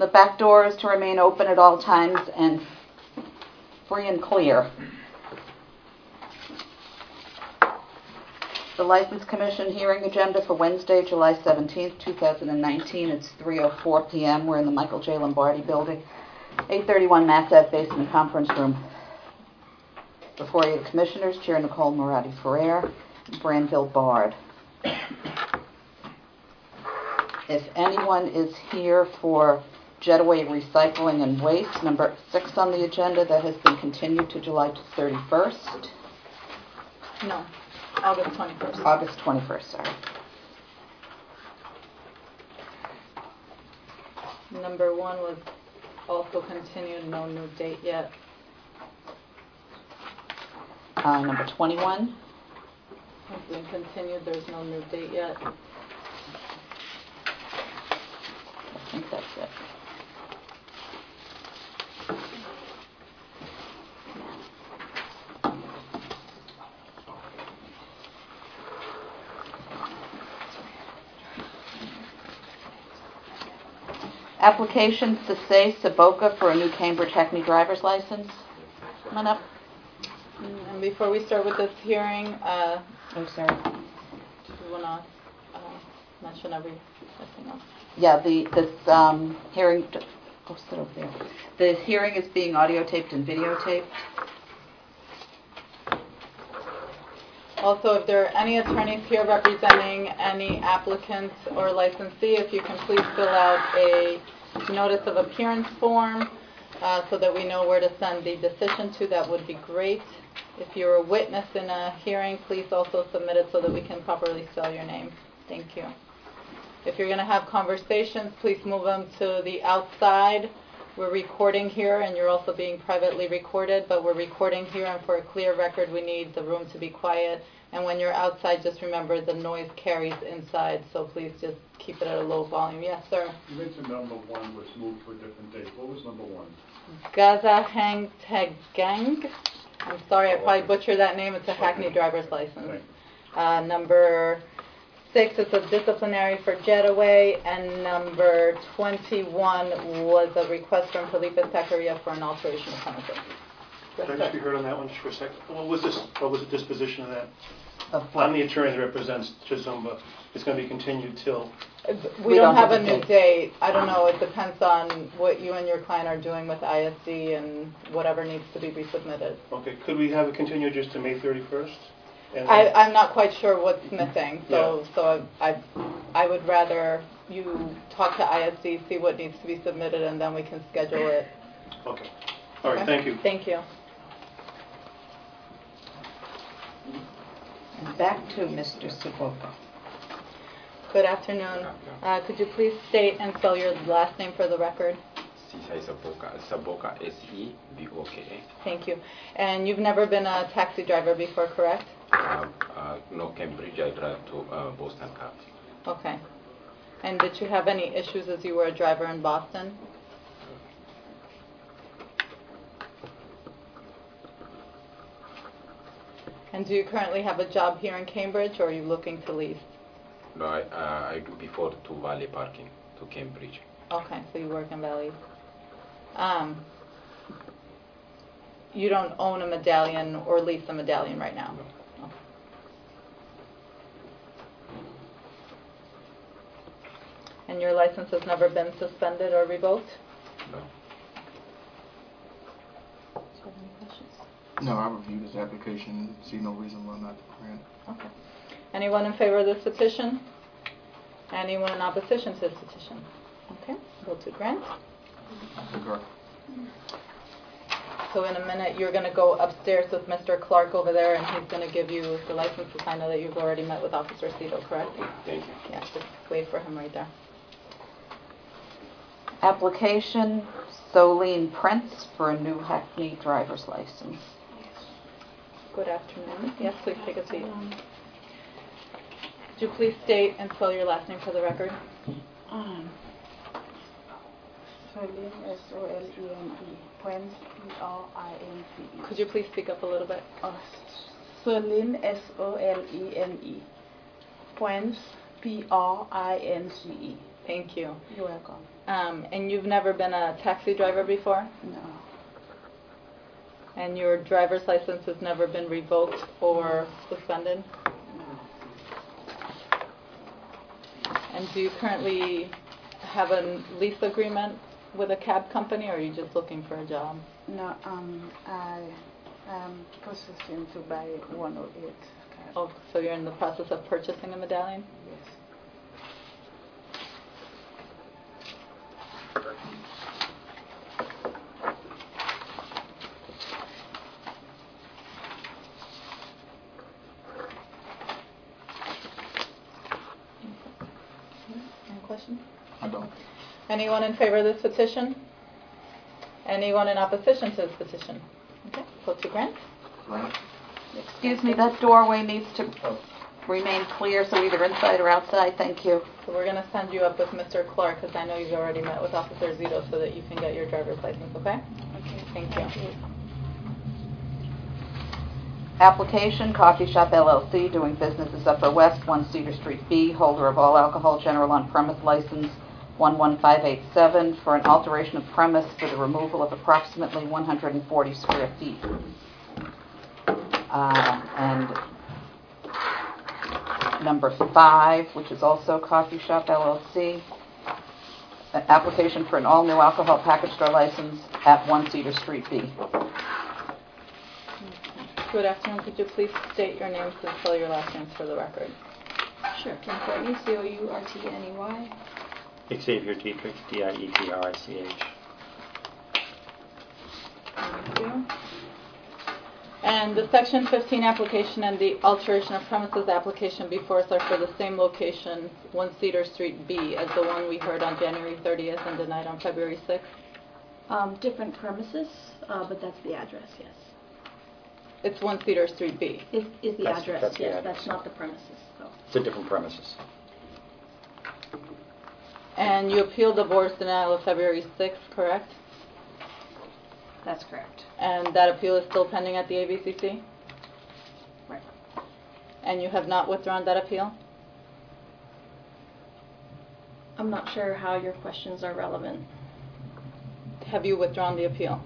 The back door is to remain open at all times and free and clear. The License Commission hearing agenda for Wednesday, July 17th, 2019. It's 3:04 p.m. We're in the Michael J. Lombardi building, 831 Mass Ave Basement Conference Room. Before you, the Commissioners, Chair Nicole Moratti Ferrer, Branville Bard. If anyone is here for Jetaway Recycling and Waste, number 6 on the agenda, that has been continued to July 31st. No, August 21st. August 21st, sorry. Number 1 was also continued, no new date yet. Number 21. Has been continued, there's no new date yet. I think that's it. Application Sase Saboka for a new Cambridge Hackney driver's license. Come on up. And before we start with this hearing, Oh, sorry. do you want to mention everything else? Yeah, this hearing. Oh, sit over there. The hearing is being audio taped and videotaped. Also, if there are any attorneys here representing any applicants or licensee, if you can please fill out a notice of appearance form so that we know where to send the decision to, that would be great. If you're a witness in a hearing, please also submit it so that we can properly spell your name. Thank you. If you're going to have conversations, please move them to the outside. We're recording here, and you're also being privately recorded, but we're recording here, and for a clear record, we need the room to be quiet. And when you're outside, just remember the noise carries inside, so please just keep it at a low volume. Yes, sir? You mentioned number 1 was moved to a different date. What was number 1? Gazahang Tegang. I'm sorry, I probably butchered that name. It's a Hackney driver's license. Number 6 is a disciplinary for Jetaway, and number 21 was a request from Felipe Taqueria for an alteration of premises. Can I just be heard on that one just for a second? What was the disposition of that? Of what? I'm the attorney that represents Chizumba. It's going to be continued till... We don't have a new date. I don't know. It depends on what you and your client are doing with ISD and whatever needs to be resubmitted. Okay. Could we have it continued just to May 31st? I'm not quite sure what's missing, so I would rather you talk to ISD, see what needs to be submitted, and then we can schedule it. Okay. All right. Thank you. Thank you. And back to Mr. Saboka. Good afternoon. Could you please state and spell your last name for the record? Sisay Saboka, S-E-B-O-K-A. Thank you. And you've never been a taxi driver before, correct? No, Cambridge. I drive to Boston Cab. Okay. And did you have any issues as you were a driver in Boston? And do you currently have a job here in Cambridge, or are you looking to leave? No, I do before to Valley Parking to Cambridge. Okay, so you work in Valley. You don't own a medallion or lease a medallion right now? No. Okay. And your license has never been suspended or revoked? No. Do you have any questions? No, I reviewed this application, see no reason why not to grant. Okay. Anyone in favor of this petition? Anyone in opposition to this petition? Okay, vote to grant. Concur. So in a minute, you're going to go upstairs with Mr. Clark over there, and he's going to give you the license to sign. I know that you've already met with Officer Cito, correct? Thank you. Yeah, just wait for him right there. Application Solene Prince for a new Hackney driver's license. Good afternoon. Yes, please take a seat. Could you please state and spell your last name for the record? Solene, S-O-L-E-N-E. Prince, P-R-I-N-C-E. Could you please speak up a little bit? Solene, S-O-L-E-N-E. Prince, P-R-I-N-C-E. Thank you. You're welcome. And you've never been a taxi driver before? No. And your driver's license has never been revoked or suspended? And do you currently have a lease agreement with a cab company, or are you just looking for a job? No, I am processing to buy 108 cab. Oh, so you're in the process of purchasing a medallion? Yes. Any questions? I don't. Anyone in favor of this petition? Anyone in opposition to this petition? Okay, go to Grant. Right? Excuse me, that doorway needs to remain clear, so either inside or outside. Thank you. So we're going to send you up with Mr. Clark, because I know you've already met with Officer Zito, so that you can get your driver's license, okay? Okay. Thank you. Application, Coffee Shop LLC, doing business as Upper West, 1 Cedar Street B, holder of all alcohol general on-premise license 11587 for an alteration of premise for the removal of approximately 140 square feet. And number 5, which is also Coffee Shop LLC, an application for an all-new alcohol package store license at 1 Cedar Street B. Good afternoon. Could you please state your names and spell your last names for the record? Sure. Kim Courtney, Courtney. Xavier Dietrich, Dietrich. Thank you. And the Section 15 application and the alteration of premises application before us are for the same location, 1 Cedar Street B, as the one we heard on January 30th and denied on February 6th? Different premises, but that's the address, yes. It's 1 Cedar Street B. Is the That's address, the yes. address. That's not the premises, so. It's a different premises. And you appealed the board's denial of February 6th, correct? That's correct. And that appeal is still pending at the ABCC? Right. And you have not withdrawn that appeal? I'm not sure how your questions are relevant. Have you withdrawn the appeal?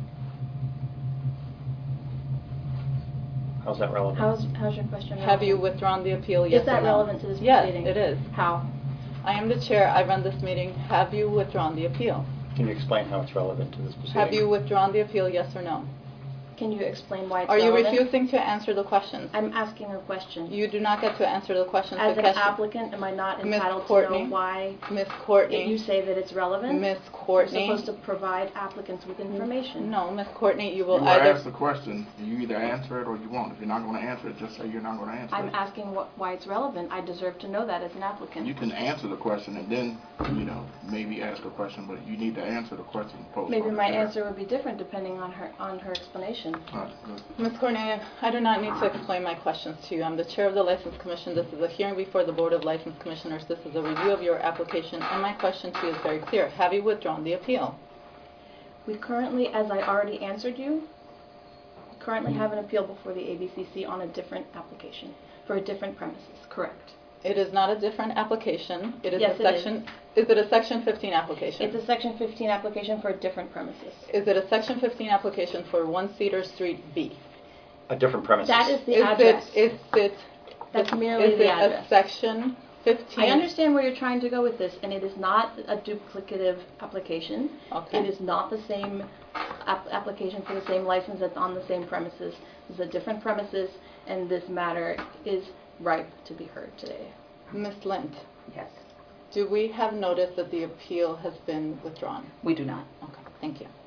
How's that relevant? How's your question relevant? Have you withdrawn the appeal, yes Is that or no? relevant to this Yes, proceeding? it is. How? I am the chair, I run this meeting. Have you withdrawn the appeal? Can you explain how it's relevant to this proceeding? Have you withdrawn the appeal, yes or no? Can you explain why it's Are you relevant? refusing to answer the questions? I'm asking a question. You do not get to answer the questions. As an because applicant, am I not Ms. entitled to Courtney? know why Miss Courtney. you say that it's relevant? Miss You're Courtney. supposed to provide applicants with information. No, Miss Courtney, you You will were either... asked the question, you either answer it or you won't. If you're not going to answer it, just say you're not going to answer I'm it. asking why it's relevant. I deserve to know that as an applicant. You can answer the question and then, maybe ask a question, but you need to answer the question posed. Maybe by the my chair. answer would be different depending on her explanation. All right, good. Ms. Courtney, I do not need to explain my questions to you. I'm the chair of the License Commission. This is a hearing before the Board of License Commissioners. This is a review of your application, and my question to you is very clear. Have you withdrawn the appeal? We currently, as I already answered you, currently have an appeal before the ABCC on a different application for a different premises. Correct. It is not a different application. It is Yes, a it is. section. Is it a Section 15 application? It's a Section 15 application for a different premises. Is it a Section 15 application for 1 Cedar Street B? A different premises. That is the Is address. That's merely the Is address. it a Section 15? I understand where you're trying to go with this, and it is not a duplicative application. Okay. It is not the same application for the same license that's on the same premises. This is a different premises, and this matter is ripe to be heard today. Ms. Lind, Yes. do we have notice that the appeal has been withdrawn? We do not. Okay, thank you.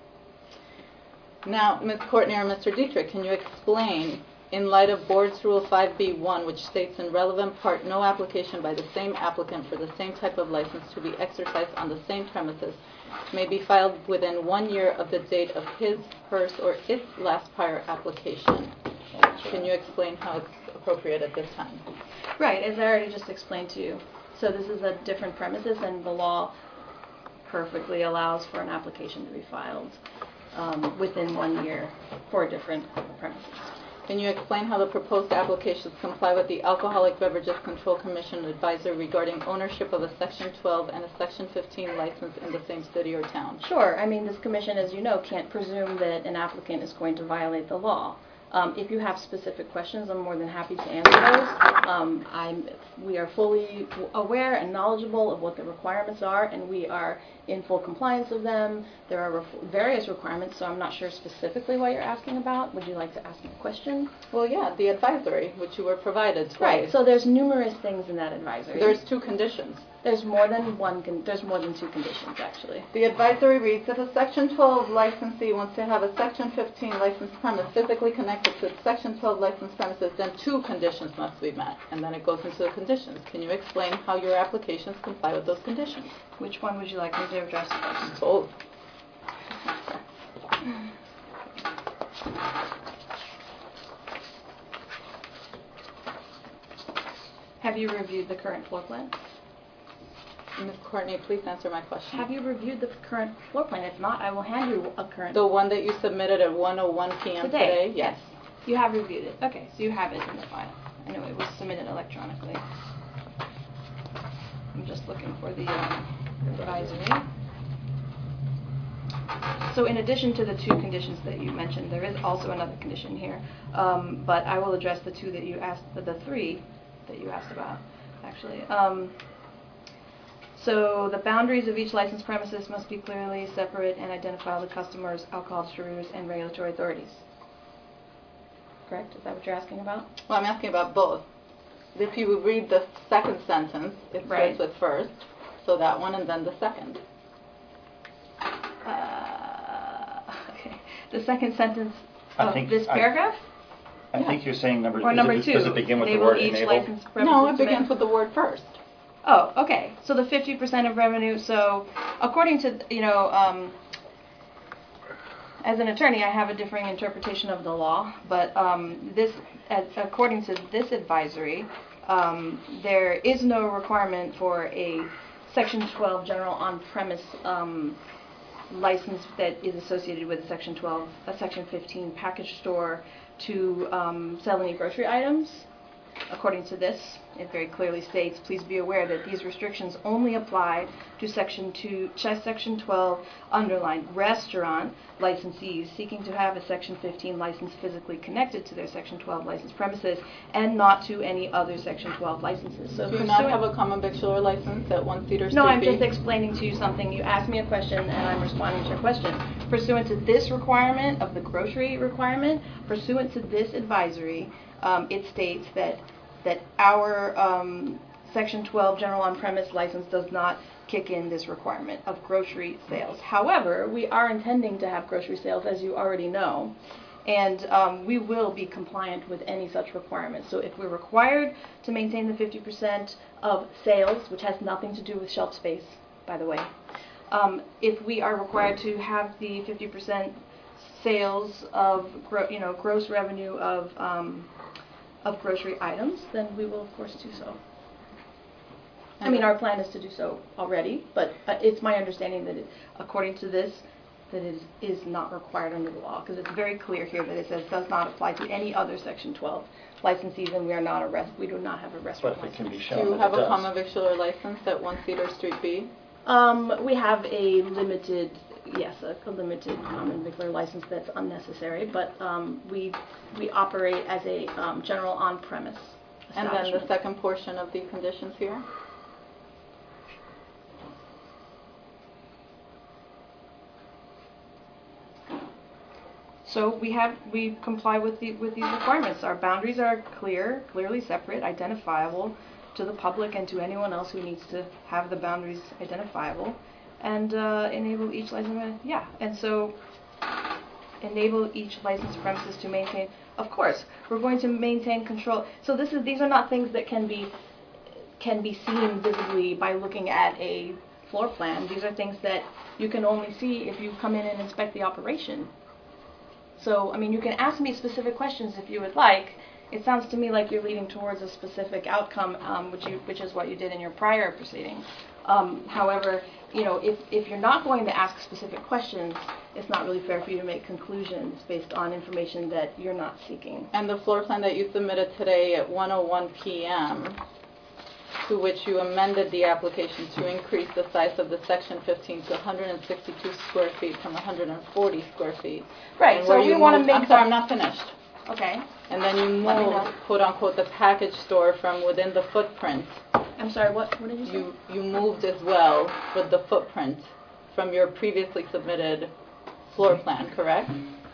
Now, Ms. Courtney or Mr. Dietrich, can you explain, in light of Board's Rule 5B1, which states in relevant part, no application by the same applicant for the same type of license to be exercised on the same premises may be filed within 1 year of the date of his, hers, or its last prior application. Can you explain how it's appropriate at this time? Right, as I already just explained to you. So this is a different premises, and the law perfectly allows for an application to be filed within 1 year for a different premises. Can you explain how the proposed applications comply with the Alcoholic Beverages Control Commission advisory regarding ownership of a Section 12 and a Section 15 license in the same city or town? Sure. I mean, this commission, as you know, can't presume that an applicant is going to violate the law. If you have specific questions, I'm more than happy to answer those. We are fully aware and knowledgeable of what the requirements are, and we are in full compliance of them. There are various requirements, so I'm not sure specifically what you're asking about. Would you like to ask me a question? Well, yeah, the advisory, which you were provided twice. Right, so there's numerous things in that advisory. There's 2 conditions. There's more than 2 conditions, actually. The advisory reads, if a Section 12 licensee wants to have a Section 15 licensed premise physically connected to its Section 12 licensed premises, then 2 conditions must be met. And then it goes into the conditions. Can you explain how your applications comply with those conditions? Which one would you like me to address first? Both. Have you reviewed the current floor plan? Ms. Courtney, please answer my question. Have you reviewed the current floor plan? If not, I will hand you a current. The one that you submitted at 1:01 p.m. today? Yes. You have reviewed it. Okay, so you have it in the file. I know it was submitted electronically. I'm just looking for the advisory. So in addition to the 2 conditions that you mentioned, there is also another condition here. But I will address the 2 that you asked, the 3 that you asked about, actually. So the boundaries of each licensed premises must be clearly separate and identify the customers, alcohol distributors, and regulatory authorities. Correct? Is that what you're asking about? Well, I'm asking about both. If you would read the second sentence, it starts with first, so that one, and then the second. Okay. The second sentence of this paragraph? I think you're saying number Or number 2. Does it begin with the They word will each enable? license premises No, it begins with the word first. Oh, okay. So the 50% of revenue. So according to, as an attorney, I have a differing interpretation of the law. But according to this advisory, there is no requirement for a Section 12 general on-premise license that is associated with Section 12, a Section 15 package store to sell any grocery items. According to this, it very clearly states, please be aware that these restrictions only apply to Section 12 underlined restaurant licensees seeking to have a Section 15 license physically connected to their Section 12 licensed premises and not to any other Section 12 licenses. So do you not have a common victualler license at 1 Cedar Street? No, I'm just explaining to you something. You asked me a question and I'm responding to your question. Pursuant to this requirement of the grocery requirement, pursuant to this advisory, it states that our Section 12 general on-premise license does not kick in this requirement of grocery sales. However, we are intending to have grocery sales, as you already know, and we will be compliant with any such requirements. So if we're required to maintain the 50% of sales, which has nothing to do with shelf space, by the way, if we are required to have the 50% sales of gross revenue of grocery items, then we will of course do so. I mean, our plan is to do so already, but it's my understanding that according to this, that it is not required under the law, because it's very clear here that it says does not apply to any other Section 12 licensees, and we do not have a restaurant But if it can be Do shown you that have it a does. common victualler license at 1 Cedar Street B? We have a limited common victualler license that's unnecessary, but we operate as a general on-premise And then establishment. the second portion of the conditions here? So we comply with these requirements. Our boundaries are clearly separate, identifiable to the public and to anyone else who needs to have the boundaries identifiable, and enable each license. Yeah, and so enable each licensed premises to maintain. Of course, we're going to maintain control. So these are not things that can be seen visibly by looking at a floor plan. These are things that you can only see if you come in and inspect the operation. So, I mean, you can ask me specific questions if you would like. It sounds to me like you're leading towards a specific outcome, which is what you did in your prior proceeding. However, if you're not going to ask specific questions, it's not really fair for you to make conclusions based on information that you're not seeking. And the floor plan that you submitted today at 1:01 p.m., to which you amended the application to increase the size of the Section 15 to 162 square feet from 140 square feet. Right, And so where we you want to moved- make I'm sorry, I'm not finished. Okay. And then you Let me moved, know. quote unquote, the package store from within the footprint. I'm sorry, what did you say? You moved as well with the footprint from your previously submitted floor plan, correct?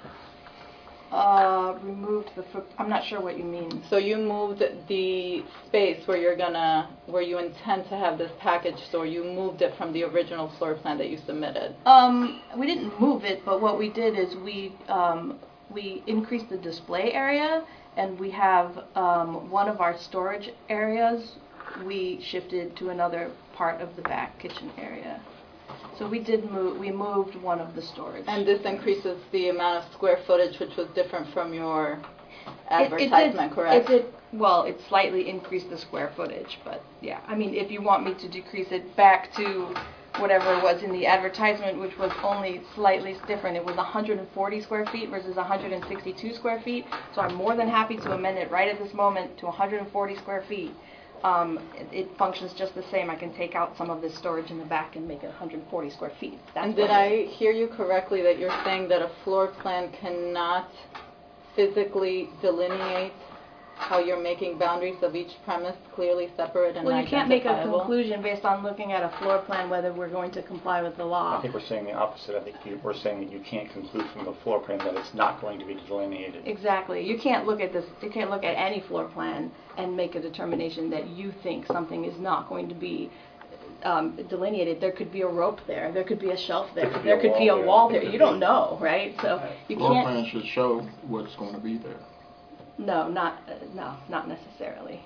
Removed I'm not sure what you mean. So you moved the space where where you intend to have this package store, you moved it from the original floor plan that you submitted. We didn't move it, but what we did is we increased the display area, and we have one of our storage areas we shifted to another part of the back kitchen area. So we moved one of the storage. And this increases the amount of square footage, which was different from your advertisement, correct? It slightly increased the square footage, but yeah. I mean, if you want me to decrease it back to whatever it was in the advertisement, which was only slightly different. It was 140 square feet versus 162 square feet. So I'm more than happy to amend it right at this moment to 140 square feet. It functions just the same. I can take out some of this storage in the back and make it 140 square feet. And did I hear you correctly that you're saying that a floor plan cannot physically delineate how you're making boundaries of each premise clearly separate and well, you can't make a identifiable? conclusion based on looking at a floor plan whether we're going to comply with the law. I think we're saying the opposite. I think we're saying that you can't conclude from the floor plan that it's not going to be delineated. Exactly. You can't look at this. You can't look at any floor plan and make a determination that you think something is not going to be delineated. There could be a rope there. There could be a shelf there. There could be a wall there. You don't know, right? So you Floor can't. plan should show what's going to be there. No, not necessarily.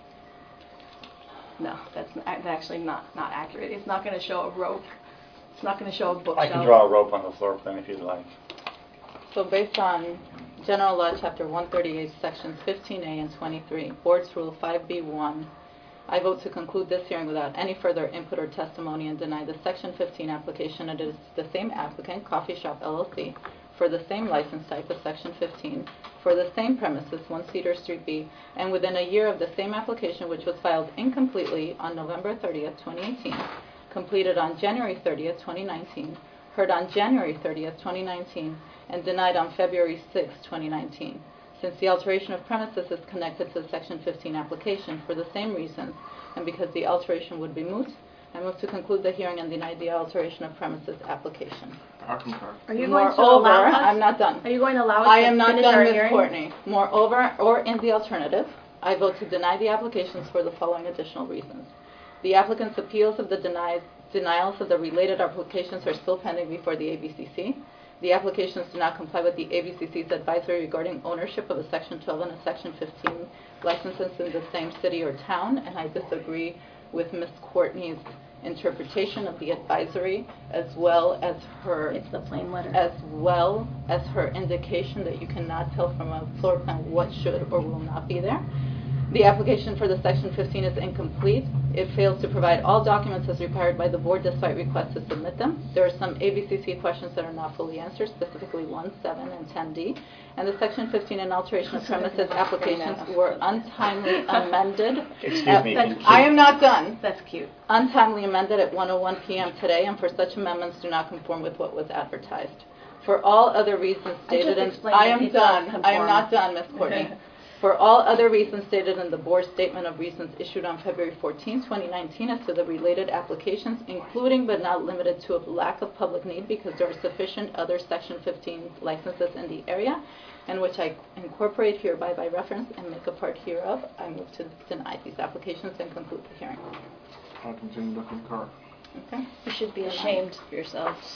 No, that's actually not accurate. It's not going to show a rope. It's not going to show a bookshelf. I can draw a rope on the floor plan if you'd like. So based on General Law, Chapter 138, Sections 15A and 23, Board's Rule 5B1, I vote to conclude this hearing without any further input or testimony and deny the Section 15 application. It is the same applicant, Coffee Shop LLC, for the same license type as Section 15, for the same premises, 1 Cedar Street B, and within a year of the same application, which was filed incompletely on November 30th, 2018, completed on January 30th, 2019, heard on January 30th, 2019, and denied on February 6th, 2019. Since the alteration of premises is connected to the Section 15 application for the same reasons, and because the alteration would be moot, I move to conclude the hearing and deny the alteration of premises application. I concur. Are you going to allow us? I'm not done. Are you going to allow us I to am not finish done, our Ms. hearing? Courtney. Moreover, or in the alternative, I vote to deny the applications for the following additional reasons. The applicant's appeals of the denials of the related applications are still pending before the ABCC. The applications do not comply with the ABCC's advisory regarding ownership of a Section 12 and a Section 15 licenses in the same city or town, and I disagree with Ms. Courtney's interpretation of the advisory, as well as her It's the plain letter. as well as her indication that you cannot tell from a floor plan what should or will not be there. The application for the Section 15 is incomplete. It fails to provide all documents as required by the board despite requests to submit them. There are some ABCC questions that are not fully answered, specifically 1, 7, and 10D. And the Section 15 and alteration of premises applications were untimely amended. Excuse me. I am not done. That's cute. Untimely amended at 1:01 p.m. today, and for such amendments do not conform with what was advertised. For all other reasons stated in... I am done. I am not done, Ms. Courtney. For all other reasons stated in the board's statement of reasons issued on February 14, 2019 as to the related applications, including but not limited to a lack of public need because there are sufficient other Section 15 licenses in the area, and which I incorporate hereby by reference and make a part hereof, I move to deny these applications and conclude the hearing. I continue to concur. Okay? You should be ashamed of yourselves.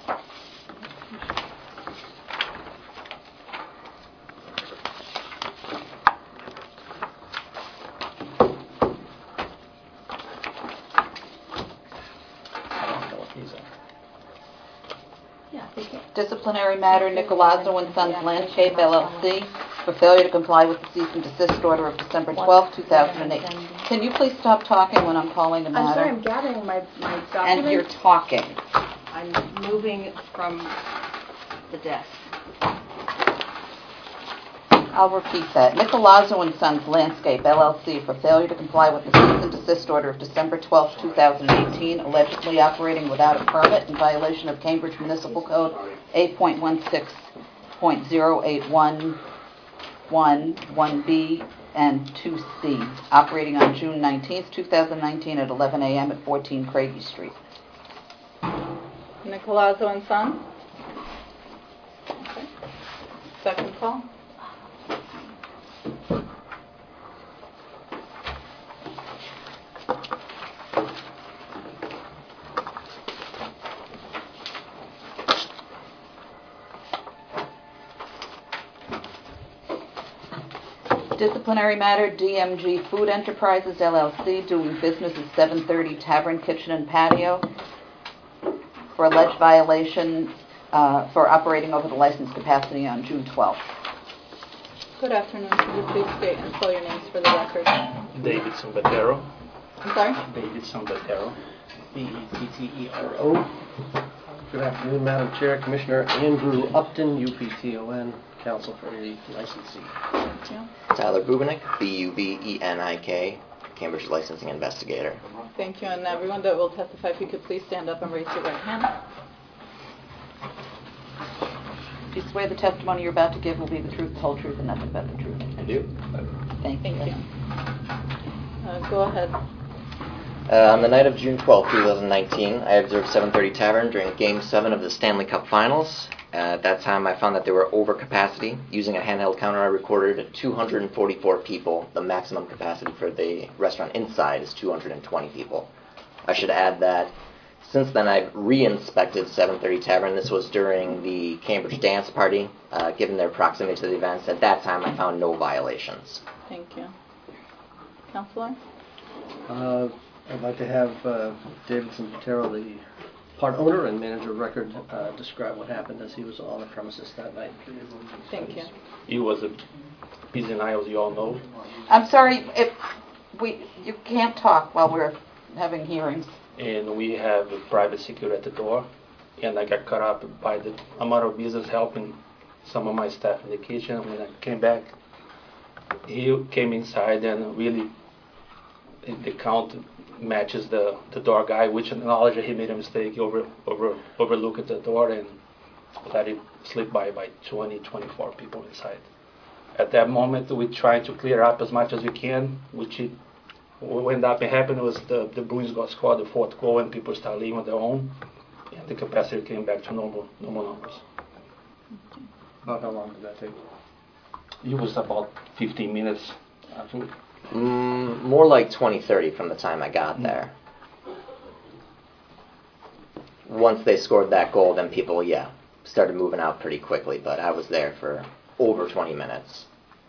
I don't know what these are. Yeah, they can. Disciplinary matter, Nicolazzo and Sons Landscape LLC, for failure to comply with the cease and desist order of December 12, 2008. Can you please stop talking when I'm calling the matter? I'm sorry, I'm gathering my And you're documents. talking. I'm moving from the desk. I'll repeat that. Nicolazzo and Sons Landscape, LLC, for failure to comply with the cease and desist order of December 12, 2018, allegedly operating without a permit in violation of Cambridge Municipal Code 8.16.0811, 1B, and 2C, operating on June 19, 2019 at 11 a.m. at 14 Craigie Street. Nicolazzo and Son? Okay. Second call? Disciplinary matter, DMG Food Enterprises, LLC, doing business at 730 Tavern Kitchen and Patio, for alleged violation for operating over the licensed capacity on June 12th. Good afternoon. Could you please state and spell your names for the record? David Sambatero. I'm sorry? David Sambatero. Bettero. Good afternoon, Madam Chair, Commissioner Andrew Upton, UPTON, counsel for the licensee. Thank you. Tyler Bubenik, Bubenik, Cambridge Licensing Investigator. Thank you. And everyone that will testify, if you could please stand up and raise your right hand. Do you swear the testimony you're about to give will be the truth, the whole truth, and nothing but the truth? I do. Thank you. Thank you. Go ahead. On the night of June 12, 2019, I observed 730 Tavern during Game 7 of the Stanley Cup Finals. At that time, I found that they were over capacity. Using a handheld counter, I recorded 244 people. The maximum capacity for the restaurant inside is 220 people. I should add that since then, I've re-inspected 730 Tavern. This was during the Cambridge Dance Party. Given their proximity to the events, at that time, I found no violations. Thank you. Counselor? I'd like to have David Sambatero, the part owner and manager of record, describe what happened as he was on the premises that night. Thank you. It was a busy night, as you all know. I'm sorry, you can't talk while we're having hearings. And we have a private security at the door. And I got caught up by the amount of business helping some of my staff in the kitchen. When I came back, he came inside and really the count matches the door guy, which acknowledged that he made a mistake, overlooked the door and let it slip by 24 people inside. At that moment, we tried to clear up as much as we can, which what ended up happening was the Bruins got scored the fourth goal and people started leaving on their own, and the capacity came back to normal numbers. About how long did that take? It was about 15 minutes. More like 20-30 from the time I got there. Once they scored that goal, then people, started moving out pretty quickly, but I was there for over 20 minutes.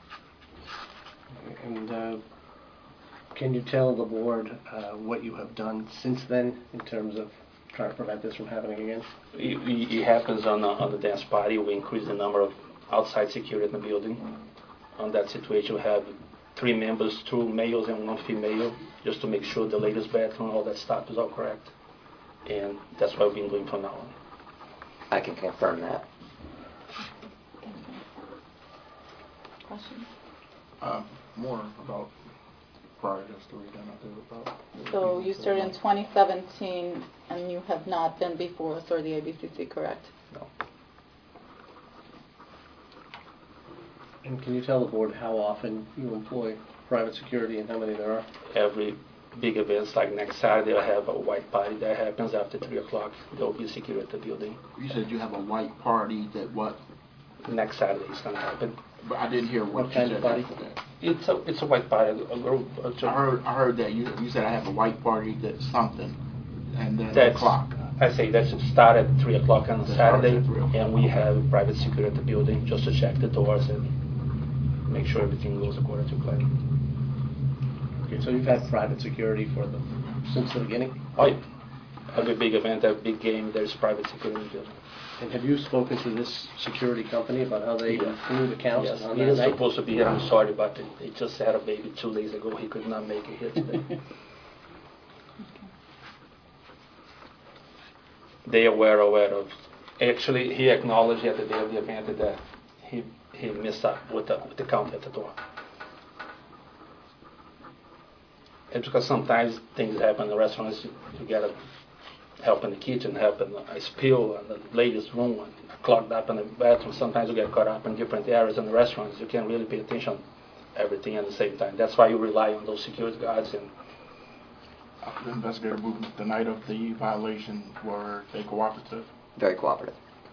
And can you tell the board what you have done since then in terms of trying to prevent this from happening again? It happens on the dance party. We increase the number of outside security in the building. On that situation, we have 3 members, 2 males and 1 female, just to make sure the ladies' bathroom, all that stuff is all correct. And that's what we've been doing from now on. I can confirm that. Questions? More about prior history than I do about... So you started in 2017 and you have not been before us or the ABCC, correct? No. And can you tell the board how often you employ private security and how many there are? Every big events, like next Saturday, I have a white party that happens after 3 o'clock. There will be security at the building. You said you have a white party that what? Next Saturday is going to happen. But I didn't hear what kind you of said party? after that. It's a white party. I heard that you said I have a white party that's something, and then That's o'clock. I say that should start at 3 o'clock on That Saturday, starts at 3 o'clock. and we have private security at the building just to check the doors and make sure everything goes according to plan. Okay, so you've had private security since the beginning? Oh, yeah. Every big event, every big game, there's private security in the building. And have you spoken to this security company about how they flew the counts Yes, on he that is night? supposed to be here. I'm sorry, but he just had a baby 2 days ago. He could not make it here today. They were aware of. Actually, he acknowledged at the day of the event that he messed up with the count at the door. It's because sometimes things happen in the restaurants. You gotta help in the kitchen, help in a spill in the ladies' room, and clogged up in the bathroom. Sometimes you get caught up in different areas in the restaurants. You can't really pay attention to everything at the same time. That's why you rely on those security guards. And The investigator movement the night of the violation, were they cooperative? Very cooperative.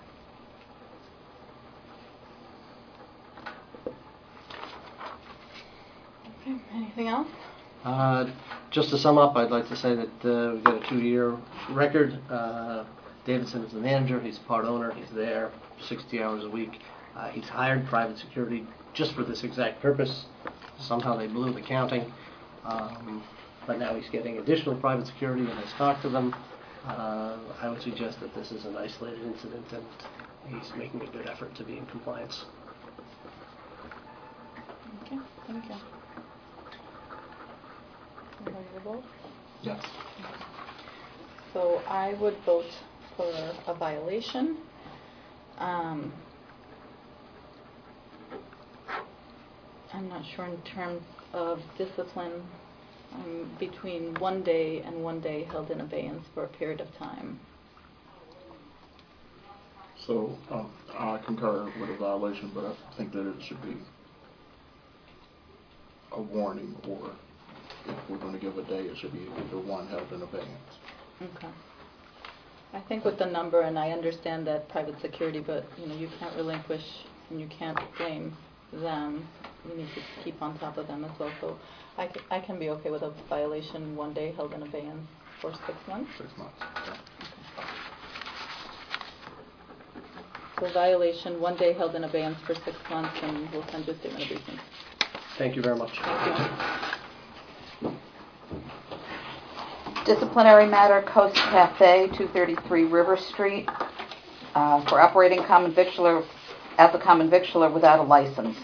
Okay, anything else? Just to sum up, I'd like to say that we've got a 2-year record. Davidson is the manager, he's a part owner, he's there 60 hours a week. He's hired private security just for this exact purpose. Somehow they blew the counting, but now he's getting additional private security and has talked to them. I would suggest that this is an isolated incident and he's making a good effort to be in compliance. Okay, thank you. Everybody will vote? Yes. So I would vote for a violation. I'm not sure in terms of discipline, between 1 day and 1 day held in abeyance for a period of time. So I concur with a violation, but I think that it should be a warning, or if we're going to give a day, it should be either one held in abeyance. Okay. I think with the number, and I understand that private security, but you can't relinquish and you can't blame them. You need to keep on top of them as well. So I can be okay with a violation 1 day held in abeyance for 6 months. 6 months. Okay. So violation 1 day held in abeyance for 6 months, and we'll send you a statement of reasons. Thank you very much. Thank you. Disciplinary matter, Coast Cafe, 233 River Street, for operating common victualler as a common victualler without a license.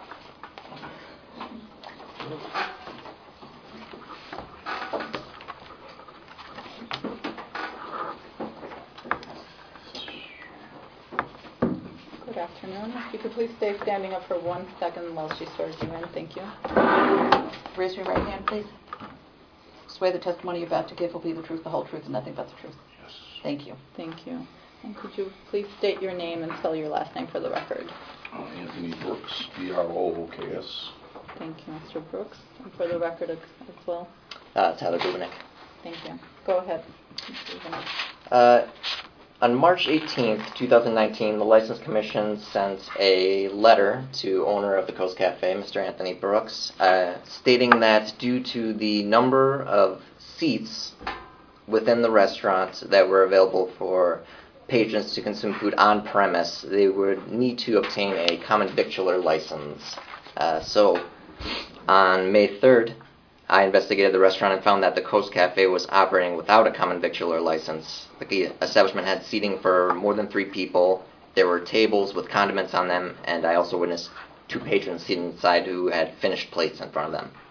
Good afternoon. If you could please stay standing up for 1 second while she swears you in. Thank you. Raise your right hand, please. Swear the testimony you're about to give will be the truth, the whole truth, and nothing but the truth. Yes. Thank you. Thank you. And could you please state your name and spell your last name for the record? Anthony Brooks, B-R-O-O-K-S. Thank you, Mr. Brooks. And for the record as well? Tyler Dubenik. Thank you. Go ahead, Mr. Dubenik. On March 18th, 2019, the License Commission sent a letter to owner of the Coast Cafe, Mr. Anthony Brooks, stating that due to the number of seats within the restaurant that were available for patrons to consume food on premise, they would need to obtain a common victualler license. So, on May 3rd, I investigated the restaurant and found that the Coast Cafe was operating without a common victualler license. The establishment had seating for more than 3 people. There were tables with condiments on them, and I also witnessed 2 patrons seated inside who had finished plates in front of them.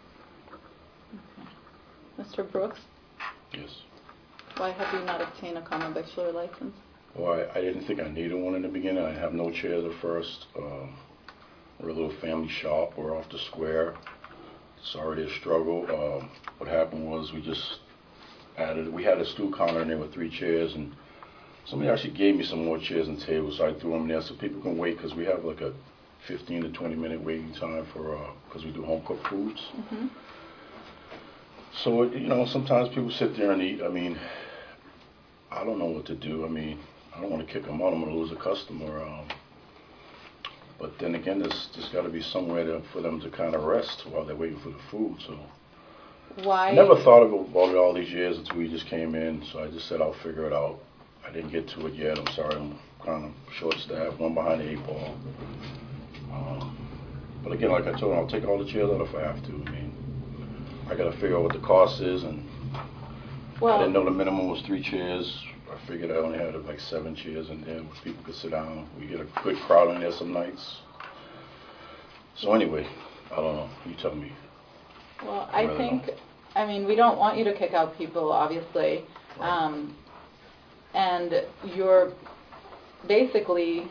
Mr. Brooks, Yes. why have you not obtained a common victualler license? Well, I didn't think I needed one in the beginning. I have no chairs at first. We're a little family shop. We're off the square. It's already a struggle. What happened was we just we had a stool counter in there with 3 chairs, and somebody actually gave me some more chairs and tables, so I threw them there so people can wait, because we have like a 15 to 20 minute waiting time for, because we do home cooked foods. Mm-hmm. So, sometimes people sit there and eat. I mean, I don't know what to do. I mean, I don't want to kick them out. I'm going to lose a customer. But then again, there's got to be somewhere for them to kind of rest while they're waiting for the food. So Why? I never thought about it all these years until we just came in. So I just said I'll figure it out. I didn't get to it yet. I'm sorry. I'm kind of short-staffed. One behind the 8 ball. But again, like I told you, I'll take all the chairs out if I have to. I mean, I got to figure out what the cost is, and I didn't know the minimum was 3 chairs. I figured I only had like 7 chairs in there where people could sit down. We get a good crowd in there some nights. So anyway, I don't know. You tell me. Well, I think, I mean, we don't want you to kick out people, obviously. And you're basically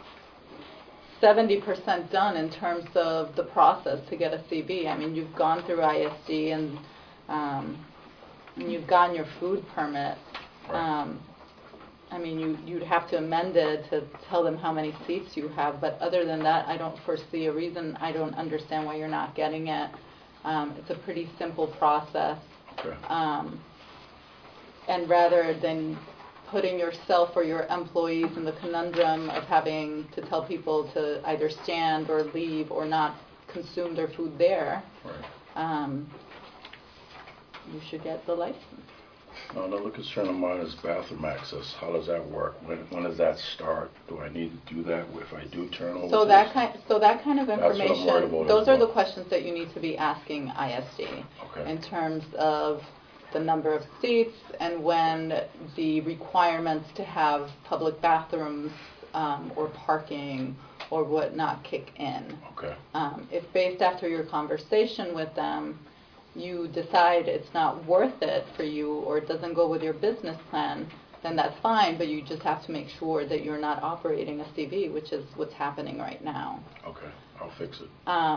70% done in terms of the process to get a CB. I mean, you've gone through ISD and you've gotten your food permit. I mean, you'd have to amend it to tell them how many seats you have, but other than that, I don't foresee a reason. I don't understand why you're not getting it. It's a pretty simple process. Okay. And rather than putting yourself or your employees in the conundrum of having to tell people to either stand or leave or not consume their food there, you should get the license. Another concern of mine is bathroom access. How does that work? When does that start? Do I need to do that if I do turn over? So that kind of That's what I'm worried information, about those as are the well. questions that you need to be asking ISD Okay. in terms of the number of seats and when the requirements to have public bathrooms or parking or whatnot kick in. Okay. If based after your conversation with them, you decide it's not worth it for you or it doesn't go with your business plan, then that's fine, but you just have to make sure that you're not operating a CV, which is what's happening right now. Okay, I'll fix it. I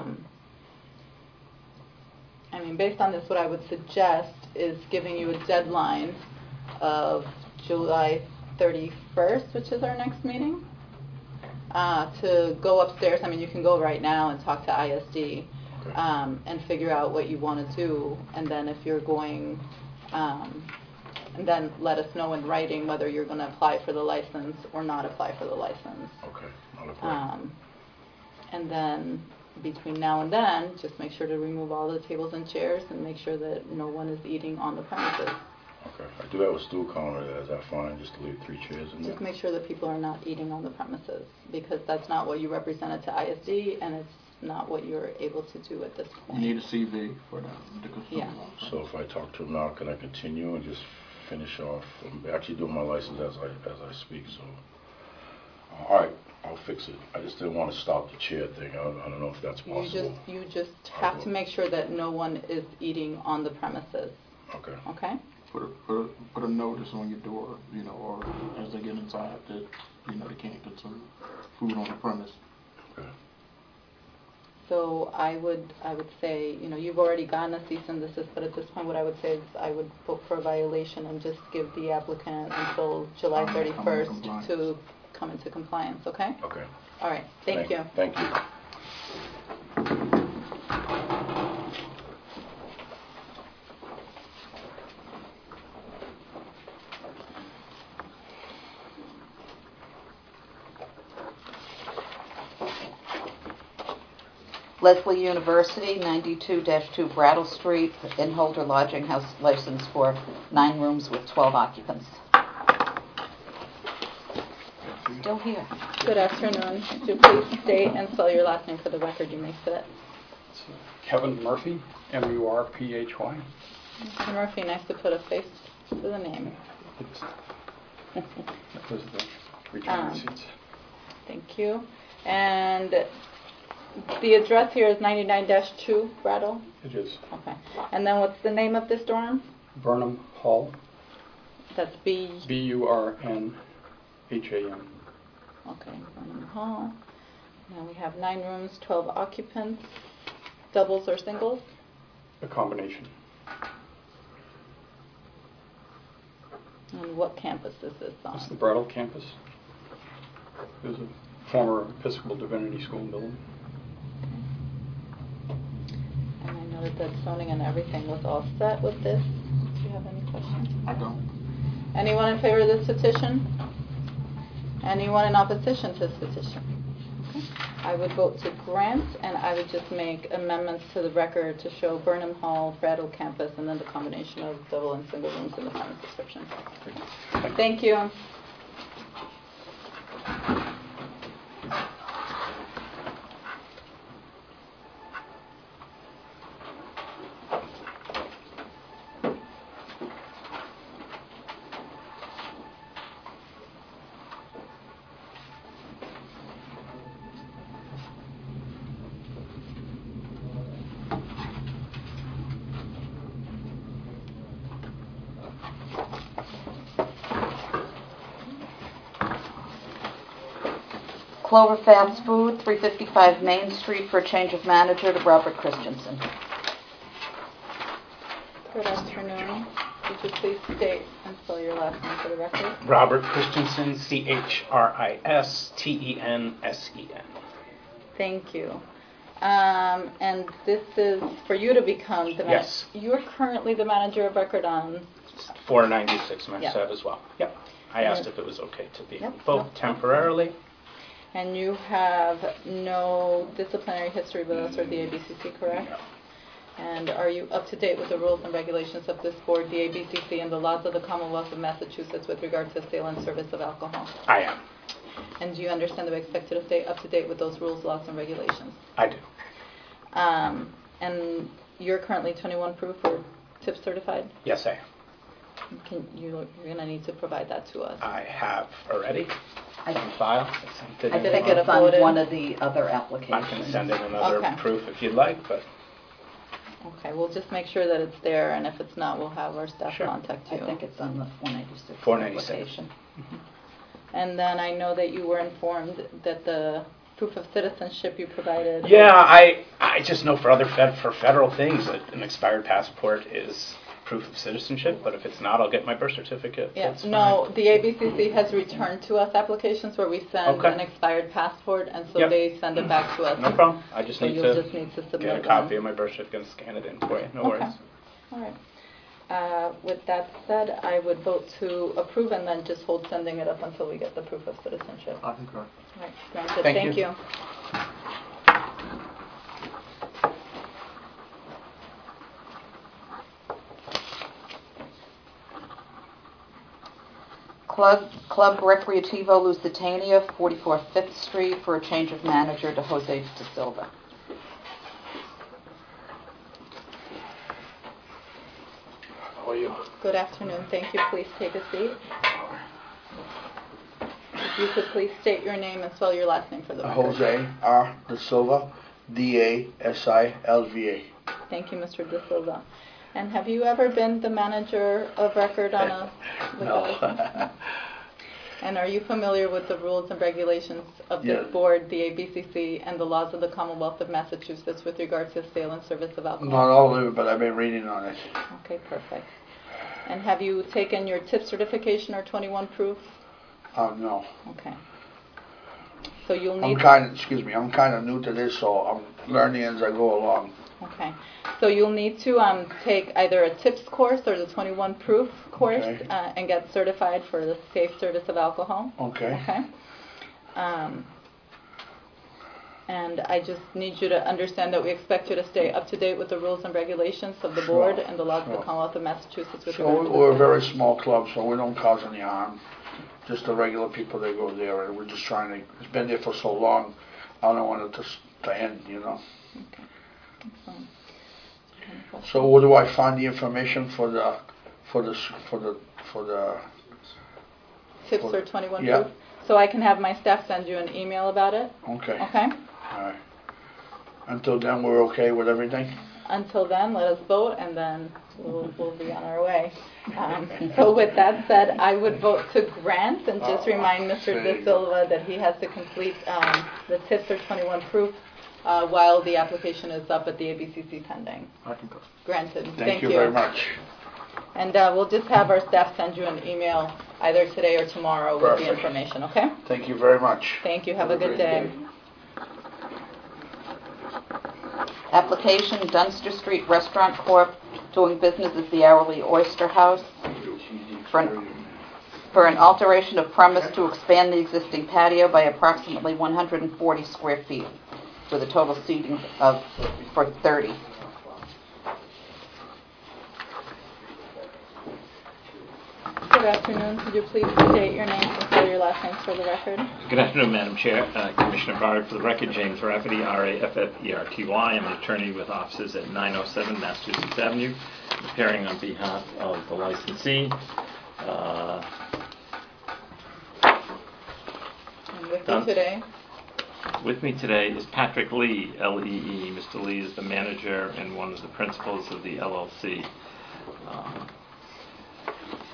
mean, based on this, what I would suggest is giving you a deadline of July 31st, which is our next meeting, to go upstairs. I mean, you can go right now and talk to ISD. And figure out what you want to do, and then if you're going, and then let us know in writing whether you're going to apply for the license or not apply for the license. Okay, I'll apply. And then between now and then, just make sure to remove all the tables and chairs and make sure that no one is eating on the premises. Okay, I do have a stool counter there. Is that fine, just to leave 3 chairs in there? Just make sure that people are not eating on the premises, because that's not what you represented to ISD, and it's not what you're able to do at this point. You need a CV for that. Yeah. So if I talk to him now, can I continue and just finish off? I'm actually doing my license as I speak, so. All right, I'll fix it. I just didn't want to stop the chair thing. I don't know if that's possible. You just have to make sure that no one is eating on the premises. Okay. Okay? Put a notice on your door, you know, or as they get inside that, you know, they can't consume food on the premise. Okay. So I would say, you know, you've already gotten a cease and desist, but at this point what I would say is I would vote for a violation and just give the applicant until July 31st to come into compliance, okay? Okay. All right, thank you. Thank you. Leslie University, 92-2 Brattle Street, Inholder Lodging House license for 9 rooms with 12 occupants. Still here. Good afternoon. Would you please state and spell your last name for the record? You may sit. Kevin Murphy, M-U-R-P-H-Y. Mr. Murphy, nice to put a face to the name. That was the return receipts. Thank you. And the address here is 99-2 Brattle? It is. Okay. And then what's the name of this dorm? Burnham Hall. That's B. B-U-R-N-H-A-M. Okay, Burnham Hall. Now we have 9 rooms, 12 occupants. Doubles or singles? A combination. And what campus is this on? It's the Brattle campus. There's a former Episcopal Divinity School building. And I know that the zoning and everything was all set with this. Do you have any questions? I don't. Anyone in favor of this petition? Anyone in opposition to this petition? Okay. I would vote to grant, and I would just make amendments to the record to show Burnham Hall, Brattle campus, and then the combination of double and single rooms in the premise description. Thank you. Clover Fast Food, 355 Main Street, for a change of manager to Robert Christensen. Good afternoon. Would you please state and spell your last name for the record? Robert Christensen, Christensen. Thank you. And this is for you to become the manager. Yes. You're currently the manager of record on 496 Merced Yeah. as well. Yep. I asked if it was okay to be Yep. both temporarily. And you have no disciplinary history with us or the ABCC, correct? No. And are you up to date with the rules and regulations of this board, the ABCC, and the laws of the Commonwealth of Massachusetts with regard to sale and service of alcohol? I am. And do you understand that we expect you to stay up to date with those rules, laws, and regulations? I do. And you're currently 21 proof or tip certified? Yes, I am. You're going to need to provide that to us. I have already on file. I sent it I in. didn't get It's uploaded. on one of the other applications. I can send in another Okay. proof if you'd like, but Okay, we'll just make sure that it's there, and if it's not, we'll have our staff Sure. contact you. I think it's on the 496 496. application. And then I know that you were informed that the proof of citizenship you provided. yeah, I just know for for federal things that an expired passport is proof of citizenship, but if it's not, I'll get my birth certificate. Yeah, That's no, the ABCC has returned to us applications where we send Okay. an expired passport, and so Yep. they send it back to us. No problem. I just So need you'll to just need to submit get a one. copy of my birth certificate and scan it in for you. No Okay. worries. All right. With that said, I would vote to approve and then just hold sending it up until we get the proof of citizenship. I concur. All right, granted. Thank Thank you. you. Club Recreativo Lusitania, 44 Fifth Street, for a change of manager to Jose De Silva. How are you? Good afternoon. Thank you. Please take a seat. If you could please state your name and spell your last name for the record. Jose R. De Silva, DASILVA. Thank you, Mr. De Silva. And have you ever been the manager of record on a liquor license? No. And are you familiar with the rules and regulations of this Yes. board, the ABCC, and the laws of the Commonwealth of Massachusetts with regard to sale and service of alcohol? Not all of it, but I've been reading on it. Okay, perfect. And have you taken your tip certification or 21 proof? No. Okay. So you'll I'm need... kind of new to this, so I'm learning as I go along. Okay. So you'll need to take either a TIPS course or the 21 proof course Okay. And get certified for the safe service of alcohol. Okay. Okay. And I just need you to understand that we expect you to stay up to date with the rules and regulations of the board Sure, and the laws of the sure. Commonwealth of Massachusetts with So regard to we're a this. very small club, so we don't cause any harm. Just the regular people that go there, and we're just trying to. It's been there for so long. I don't want it to end, you know. Okay. Excellent. So where do I find the information for the TIPS or 21 Yeah. proof? So I can have my staff send you an email about it. Okay. Okay? All right. Until then, we're okay with everything. Until then, let us vote, and then we'll be on our way. So with that said, I would vote to grant and just remind Mr. there De you Silva that he has to complete the TIPS or 21 proof while the application is up at the ABCC pending. I can go. Granted. Thank you very much. And we'll just have our staff send you an email either today or tomorrow with the Perfect. information, okay? Thank you very much. Thank you. Have a good great day. Application Dunster Street Restaurant Corp., doing business as the Hourly Oyster House, for an alteration of premise to expand the existing patio by approximately 140 square feet, with a total seating for 30. Good afternoon. Could you please state your name and spell your last name for the record? Good afternoon, Madam Chair. Commissioner Bard, for the record, James Rafferty, Rafferty. I'm an attorney with offices at 907 Massachusetts Avenue, appearing on behalf of the licensee. And with you today? With me today is Patrick Lee, L-E-E. Mr. Lee is the manager and one of the principals of the LLC.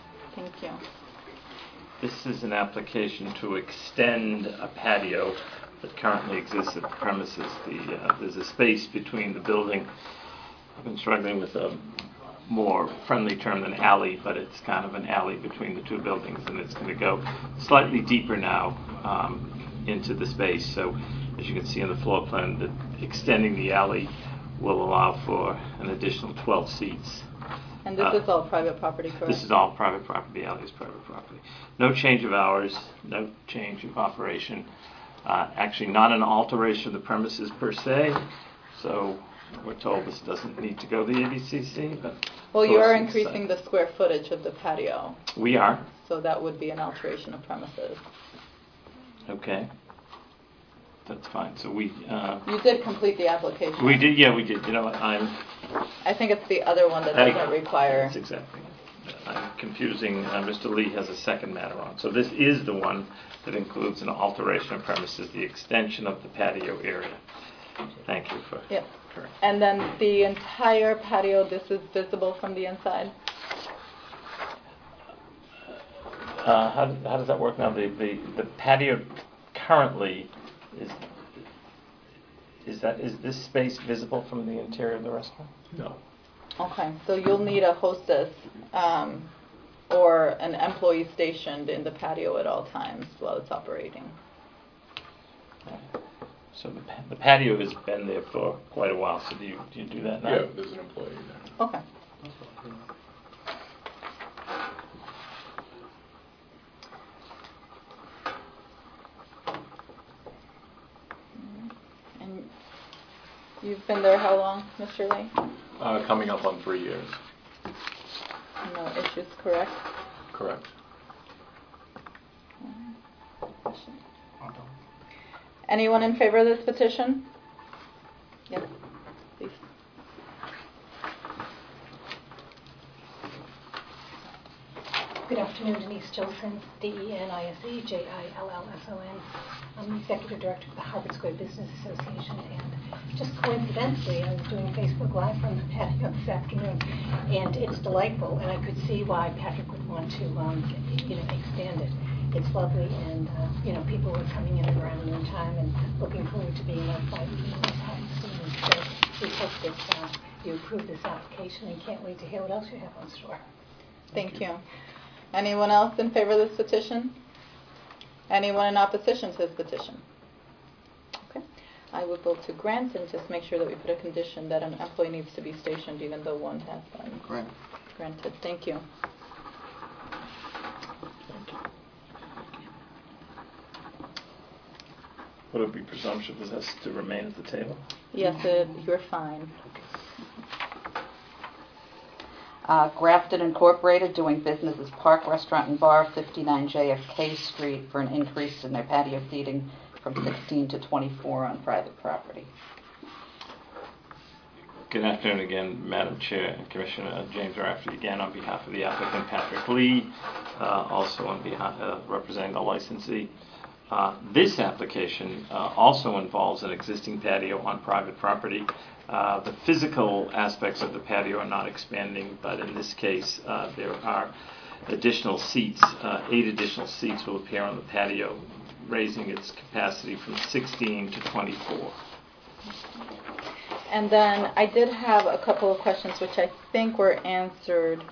Thank you. This is an application to extend a patio that currently exists at the premises. There's a space between the building. I've been struggling with a more friendly term than alley, but it's kind of an alley between the two buildings, and it's going to go slightly deeper now into the space. So as you can see in the floor plan, extending the alley will allow for an additional 12 seats. And this is all private property, correct? This is all private property. The alley is private property. No change of hours, no change of operation. Actually, not an alteration of the premises per se. So we're told this doesn't need to go to the ABCC. But well, you are increasing the square footage of the patio. We are. So that would be an alteration of premises. Okay. That's fine. So we... you did complete the application. We did, yeah, we did. You know what, I think it's the other one that doesn't require... That's exactly it. I'm confusing. Mr. Lee has a second matter on. So this is the one that includes an alteration of premises, the extension of the patio area. Thank you for... Yep. And then the entire patio, this is visible from the inside? How does that work now? The patio currently is this space visible from the interior of the restaurant? No. Okay, so you'll need a hostess or an employee stationed in the patio at all times while it's operating. So the patio has been there for quite a while. So do you do that now? Yeah, there's an employee there. Okay. And you've been there how long, Mr. Lee? Coming up on 3 years. No issues, correct? Correct. Anyone in favor of this petition? Yes, please. Good afternoon, Denise Jillson, DENISE-JILLSON. I'm the Executive Director of the Harvard Square Business Association, and just coincidentally, I was doing Facebook Live from the patio this afternoon, and it's delightful, and I could see why Patrick would want to, expand it. It's lovely, and people are coming in around noontime and looking forward to being outside with you soon. So we hope that you approve this application and can't wait to hear what else you have on store. Thank you. Anyone else in favor of this petition? Anyone in opposition to this petition? Okay. I would vote to grant and just make sure that we put a condition that an employee needs to be stationed even though one has been granted. Thank you. Would it be presumptuous of us to remain at the table? Yes, you're fine. Grafton Incorporated doing business as Park Restaurant and Bar, 59 JFK Street, for an increase in their patio seating from 16 to 24 on private property. Good afternoon again, Madam Chair and Commissioner. James Rafferty again on behalf of the applicant Patrick Lee, also on behalf representing the licensee. This application also involves an existing patio on private property. The physical aspects of the patio are not expanding, but in this case there are additional seats. 8 additional seats will appear on the patio, raising its capacity from 16 to 24. And then I did have a couple of questions which I think were answered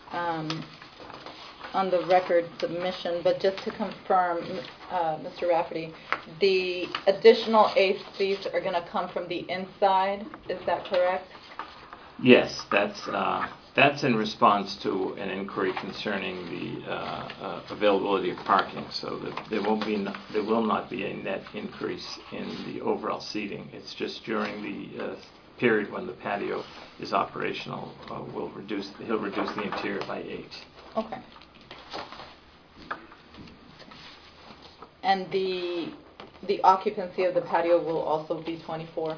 on the record submission, but just to confirm, Mr. Rafferty, the additional 8 seats are going to come from the inside, is that correct? Yes, that's in response to an inquiry concerning the availability of parking, so that there will not be a net increase in the overall seating. It's just during the period when the patio is operational, he'll reduce the interior by 8. Okay. And the occupancy of the patio will also be 24?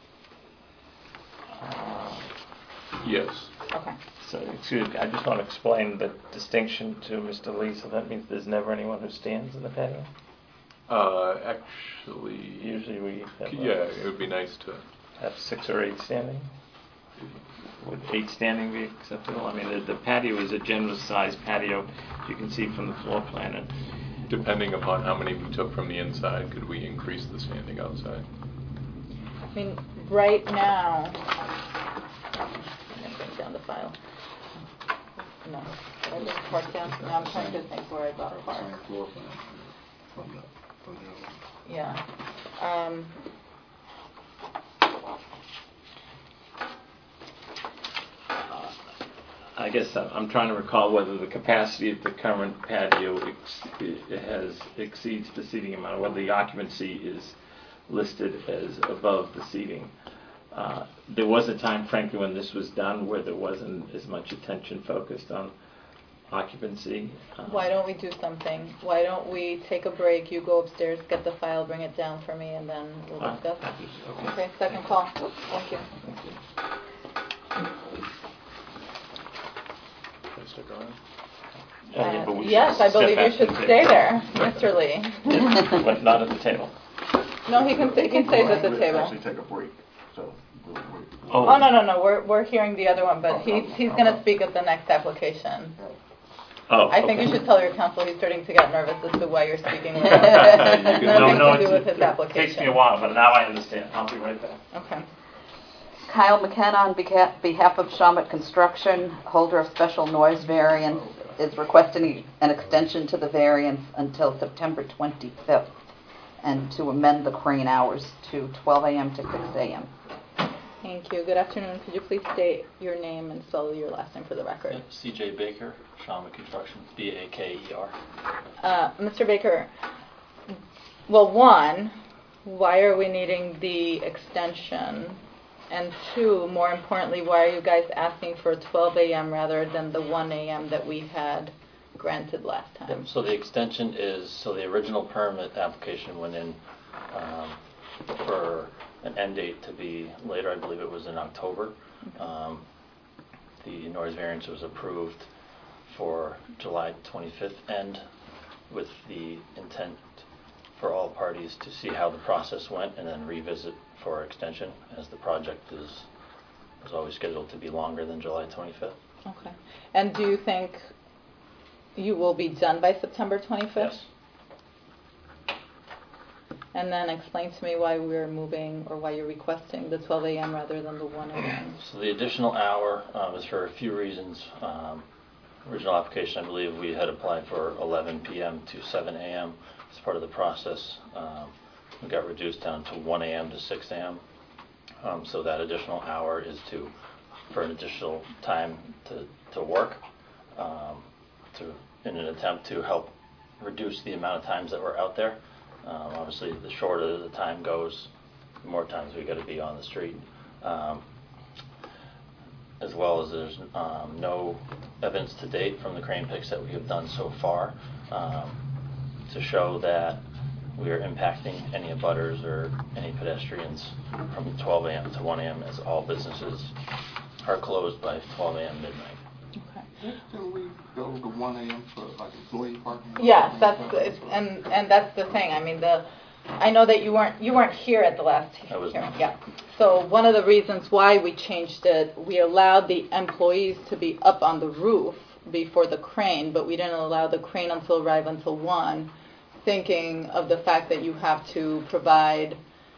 Yes. Okay. So, excuse me, I just want to explain the distinction to Mr. Lee. So that means there's never anyone who stands in the patio? Actually... Usually we have... Yeah, it would be nice to... Have 6 or 8 standing? Would 8 standing be acceptable? I mean, the patio is a generous sized patio, you can see from the floor plan. And depending upon how many we took from the inside, could we increase the standing outside? I mean, right now, I'm going to bring down the file. No. Did I bring park down? No, I'm trying to think where I got park. Yeah. I guess I'm trying to recall whether the capacity of the current patio exceeds the seating amount, whether the occupancy is listed as above the seating. There was a time, frankly, when this was done where there wasn't as much attention focused on occupancy. Why don't we do something? Why don't we take a break, you go upstairs, get the file, bring it down for me, and then we'll discuss? Okay, second call. Thank you. Can I stick around? Yes, I believe you should stay there, Mr. Lee. But not at the table. No, he can stay at the table. Actually take a break, so. Oh, no, we're hearing the other one, but he's going to speak at the next application. Oh, I think you should tell your counsel he's starting to get nervous as to why you're speaking with him. No, to do with his application. It takes me a while, but now I understand. I'll be right back. Okay. Kyle McKenna, on behalf of Shawmut Construction, holder of special noise variance, is requesting an extension to the variance until September 25th and to amend the crane hours to 12 a.m. to 6 a.m. Thank you. Good afternoon. Could you please state your name and spell your last name for the record? C.J. Baker, Shawmut Construction, Baker. Mr. Baker, well, one, why are we needing the extension? And two, more importantly, why are you guys asking for 12 a.m. rather than the 1 a.m. that we had granted last time? Yep, so the extension is, so the original permit application went in for an end date to be later. I believe it was in October. The noise variance was approved for July 25th end with the intent for all parties to see how the process went and then revisit for extension, as the project is always scheduled to be longer than July 25th. Okay. And do you think you will be done by September 25th? Yes. And then explain to me why we're moving, or why you're requesting the 12 a.m. rather than the 1 a.m. So the additional hour is for a few reasons. Original application, I believe we had applied for 11 p.m. to 7 a.m. as part of the process. We got reduced down to 1 a.m. to 6 a.m. So that additional hour is for an additional time to work, in an attempt to help reduce the amount of times that we're out there. Obviously, the shorter the time goes, the more times we got to be on the street. As well as there's no evidence to date from the crane picks that we have done so far to show that we are impacting any abutters or any pedestrians from 12 a.m. to 1 a.m. as all businesses are closed by 12 a.m. midnight. Okay. Can we go to 1 a.m. for like employee parking? Yes, and that's the thing. I mean, I know that you weren't here at the last hearing. Yeah. So one of the reasons why we changed it, we allowed the employees to be up on the roof before the crane, but we didn't allow the crane arrive until 1, thinking of the fact that you have to provide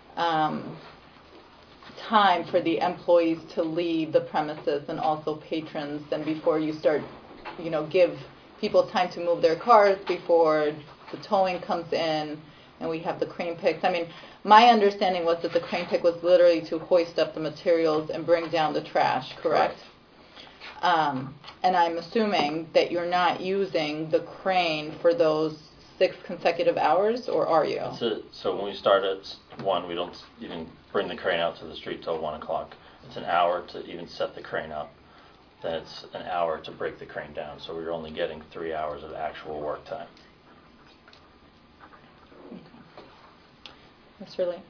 time for the employees to leave the premises and also patrons, and before you start, give people time to move their cars before the towing comes in and we have the crane picks. I mean, my understanding was that the crane pick was literally to hoist up the materials and bring down the trash, correct? And I'm assuming that you're not using the crane for those 6 consecutive hours, or are you? So when we start at 1, we don't even bring the crane out to the street till 1 o'clock. It's an hour to even set the crane up. Then it's an hour to break the crane down. So we're only getting 3 hours of actual work time. Mr. Lee?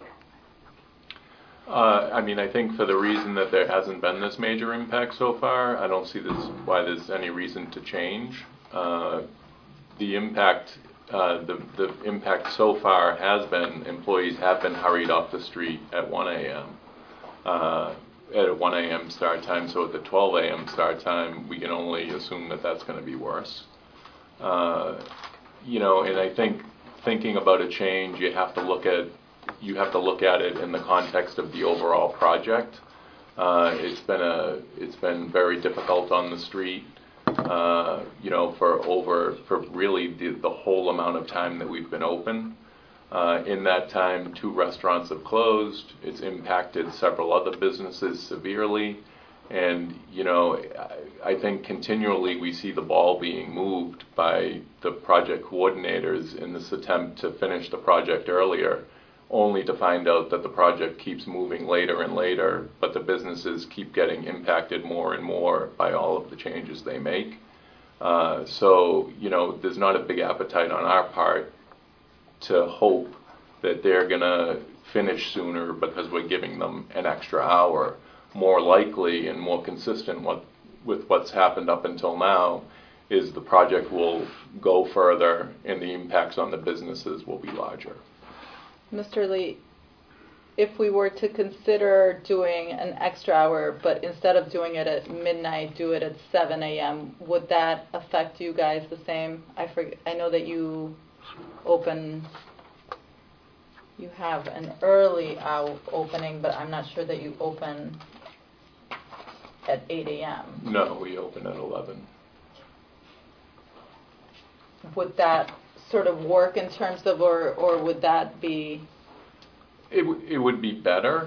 I think for the reason that there hasn't been this major impact so far, I don't see why there's any reason to change. The impact so far has been employees have been hurried off the street at 1 a.m. At a 1 a.m. start time, so at the 12 a.m. start time, we can only assume that that's going to be worse. and I think thinking about a change, you have to look at it in the context of the overall project. It's been very difficult on the street, for really the whole amount of time that we've been open. In that time, 2 restaurants have closed. It's impacted several other businesses severely. And, I think continually we see the ball being moved by the project coordinators in this attempt to finish the project earlier, only to find out that the project keeps moving later and later, but the businesses keep getting impacted more and more by all of the changes they make. So, there's not a big appetite on our part to hope that they're going to finish sooner because we're giving them an extra hour. More likely and more consistent with what's happened up until now is the project will go further and the impacts on the businesses will be larger. Mr. Lee, if we were to consider doing an extra hour, but instead of doing it at midnight, do it at 7 a.m., would that affect you guys the same? I know that you have an early opening, but I'm not sure that you open at 8 a.m. No, we open at 11. Would that sort of work in terms of, or would that be? It would be better.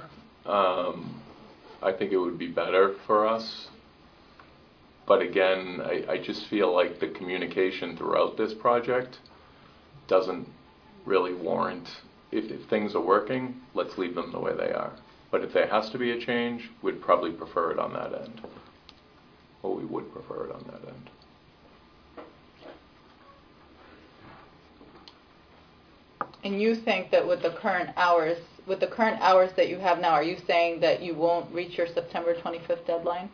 I think it would be better for us. But again, I just feel like the communication throughout this project doesn't really warrant, if things are working, let's leave them the way they are. But if there has to be a change, we'd probably prefer it on that end. Or we would prefer it on that end. And you think that with the current hours that you have now, are you saying that you won't reach your September 25th deadline?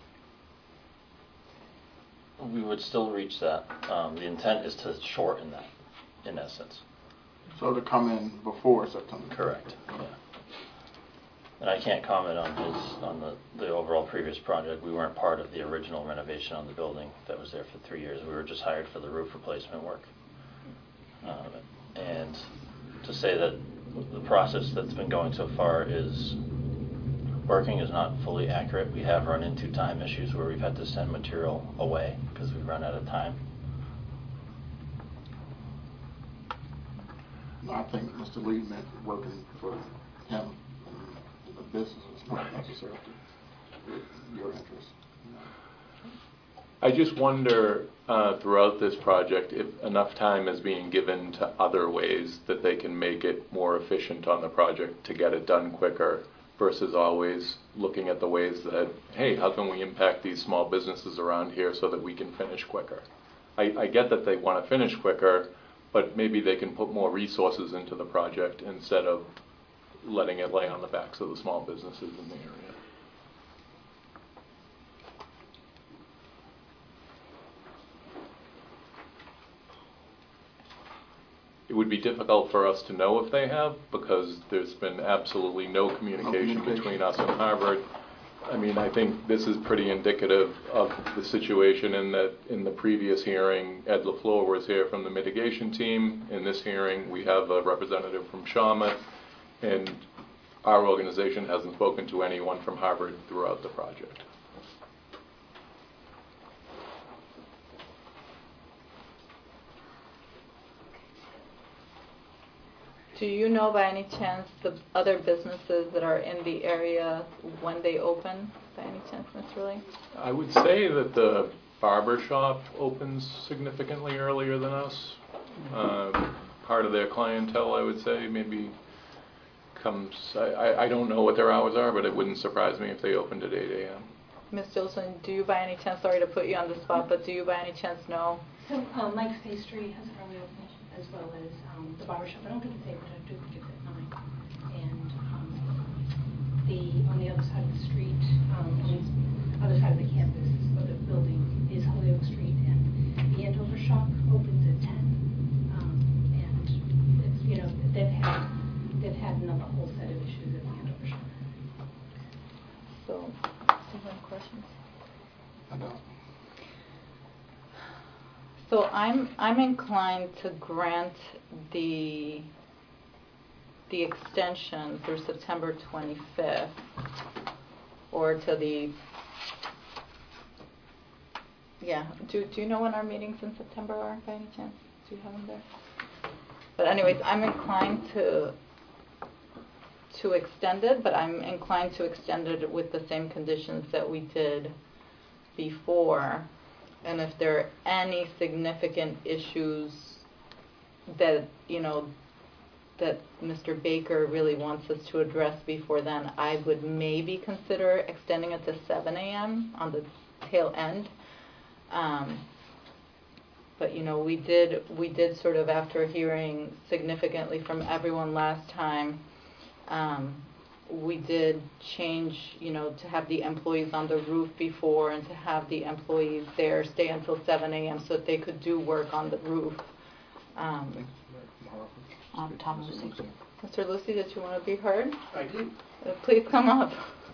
We would still reach that. The intent is to shorten that, in essence. So to come in before September. Correct. Yeah. And I can't comment on the overall previous project. We weren't part of the original renovation on the building that was there for 3 years. We were just hired for the roof replacement work. And to say that the process that's been going so far is working is not fully accurate. We have run into time issues where we've had to send material away because we've run out of time. I think Mr. Lee meant working for him. The business is not necessarily your interest. I just wonder throughout this project if enough time is being given to other ways that they can make it more efficient on the project to get it done quicker versus always looking at the ways that, hey, how can we impact these small businesses around here so that we can finish quicker? I get that they want to finish quicker, but maybe they can put more resources into the project instead of letting it lay on the backs of the small businesses in the area. It would be difficult for us to know if they have because there's been absolutely no communication between us and Harvard. I mean, I think this is pretty indicative of the situation in that in the previous hearing, Ed LaFleur was here from the mitigation team. In this hearing, we have a representative from Shawmut, and our organization hasn't spoken to anyone from Harvard throughout the project. Do you know by any chance the other businesses that are in the area when they open, by any chance, Mr. Lee? I would say that the barber shop opens significantly earlier than us. Part of their clientele, I would say, maybe comes, I don't know what their hours are, but it wouldn't surprise me if they opened at 8 a.m. Ms. Gilson, do you by any chance, sorry to put you on the spot, but do you by any chance know? So Mike's Pastry has an early opening as well as the barbershop. I don't think it's 8, but I do think it's at 9. And on the other side of the street, on the other side of the campus or the building is Holyoke Street, and the Andover shop opens at 10. And it's, they've had a whole set of issues at the Andover shop. So, do you have any questions? I don't. So I'm inclined to grant the extension through September 25th, or to the, yeah, do you know when our meetings in September are by any chance? Do you have them there? But anyways, I'm inclined to extend it, but I'm inclined to extend it with the same conditions that we did before. And if there are any significant issues that, you know, that Mr. Baker really wants us to address before then, I would maybe consider extending it to 7 a.m. on the tail end. But you know, we did sort of, after hearing significantly from everyone last time, we did change, you know, to have the employees on the roof before and to have the employees there stay until 7 a.m. so that they could do work on the roof. Tom Lucy. Mr. Lucy, did you want to be heard? I do. Please come up.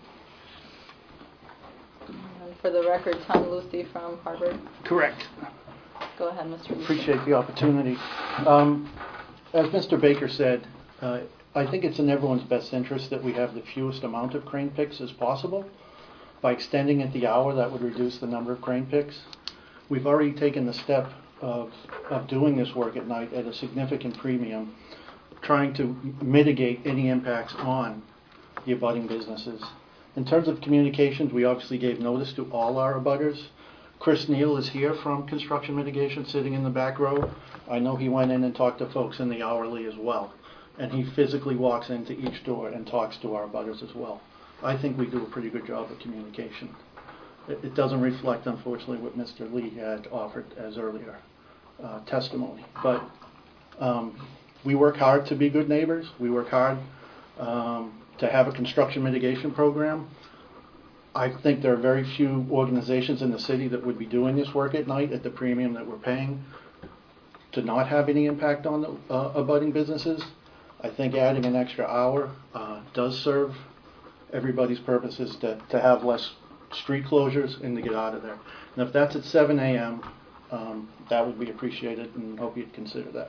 And for the record, Tom Lucy from Harvard. Correct. Go ahead, Mr. Lucy. Appreciate the opportunity. As Mr. Baker said, I think it's in everyone's best interest that we have the fewest amount of crane picks as possible. By extending it the hour, that would reduce the number of crane picks. We've already taken the step of doing this work at night at a significant premium, trying to mitigate any impacts on the abutting businesses. In terms of communications, we obviously gave notice to all our abutters. Chris Neal is here from Construction Mitigation, sitting in the back row. I know he went in and talked to folks in the hourly as well. And he physically walks into each door and talks to our abutters as well. I think we do a pretty good job of communication. It doesn't reflect, unfortunately, what Mr. Lee had offered as earlier testimony. But we work hard to be good neighbors. We work hard to have a construction mitigation program. I think there are very few organizations in the city that would be doing this work at night at the premium that we're paying to not have any impact on the abutting businesses. I think adding an extra hour does serve everybody's purposes to have less street closures and to get out of there. And if that's at 7 a.m., that would be appreciated, and hope you'd consider that.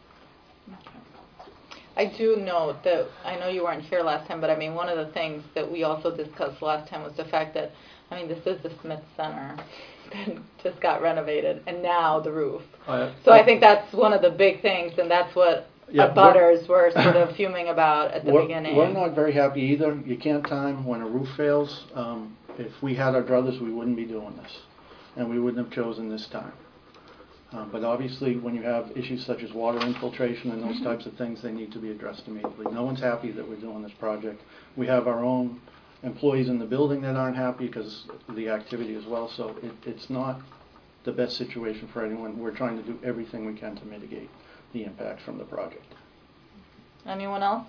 I do note that, I know you weren't here last time, but I mean, one of the things that we also discussed last time was the fact that, I mean, this is the Smith Center that just got renovated, and now the roof. So I think that's one of the big things, and that's what abutters were sort of fuming about at the beginning. We're not very happy either. You can't time when a roof fails. If we had our druthers, we wouldn't be doing this, and we wouldn't have chosen this time. But obviously, when you have issues such as water infiltration and those types of things, they need to be addressed immediately. No one's happy that we're doing this project. We have our own employees in the building that aren't happy because of the activity as well, so it's not the best situation for anyone. We're trying to do everything we can to mitigate the impacts from the project. Anyone else?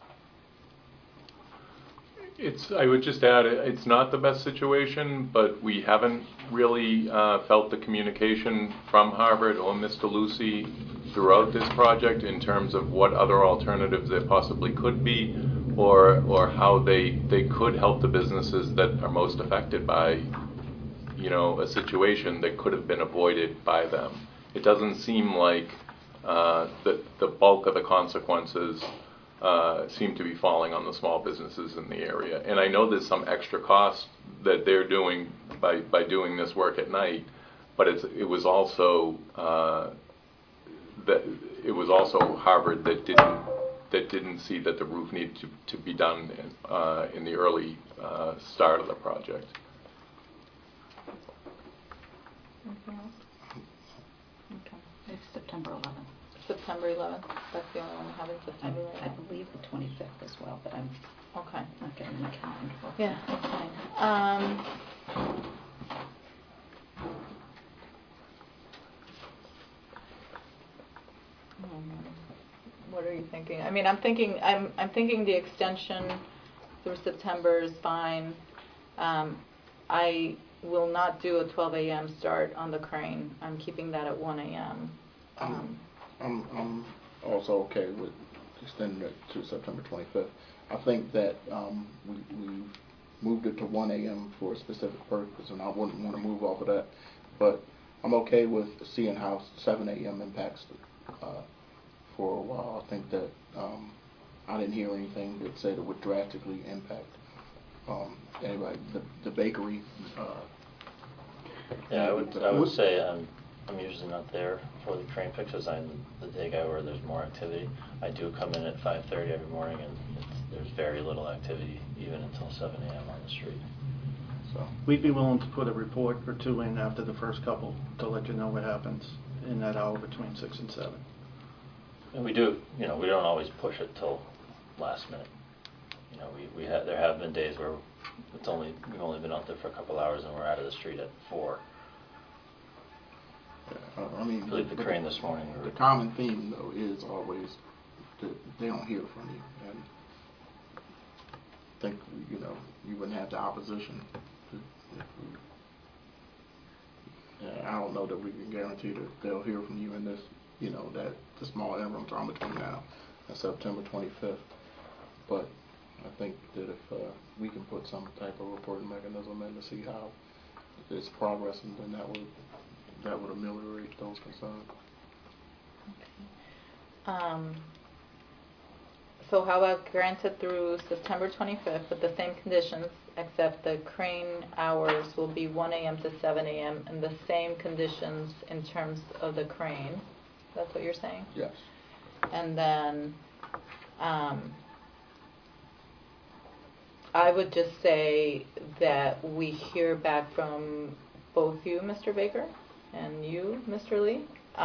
I would just add, it's not the best situation, but we haven't really felt the communication from Harvard or Mr. Lucy throughout this project in terms of what other alternatives there possibly could be, or how they could help the businesses that are most affected by, you know, a situation that could have been avoided by them. It doesn't seem like the bulk of the consequences seem to be falling on the small businesses in the area. And I know there's some extra cost that they're doing by doing this work at night, but it was also Harvard that didn't see that the roof needed to be done in the early start of the project. Anything else? Okay. It's September 11th. September 11th. That's the only one we have in September. I believe the 25th as well, but I'm not getting my calendar. Yeah, that's fine. What are you thinking? I mean, I'm thinking the extension through September is fine. I will not do a 12 a.m. start on the crane. I'm keeping that at 1 a.m. I'm also okay with extending it to September 25th. I think that we moved it to 1 a.m. for a specific purpose, and I wouldn't want to move off of that. But I'm okay with seeing how 7 a.m. impacts for a while. I think that I didn't hear anything that said it would drastically impact anybody. The bakery. Yeah, I would say I'm usually not there for the crane picks, I'm the day guy where there's more activity. I do come in at 5:30 every morning, and there's very little activity even until 7 a.m. on the street. So We'd be willing to put a report or two in after the first couple to let you know what happens in that hour between 6 and 7. and we do, we don't always push it till last minute. There have been days where we've only been out there for a couple hours and we're out of the street at 4. I mean, I believe the crane this morning. The common theme, though, is always that they don't hear from you, and I think you wouldn't have the opposition. I don't know that we can guarantee that they'll hear from you in this, that the small interim time between now and September 25th. But I think that if we can put some type of reporting mechanism in to see how it's progressing, then that would ameliorate those concerns. So how about granted through September 25th with the same conditions, except the crane hours will be 1 a.m. to 7 a.m. and the same conditions in terms of the crane. That's what you're saying? Yes. And then I would just say that we hear back from both you, Mr. Baker, and you, Mr. Lee,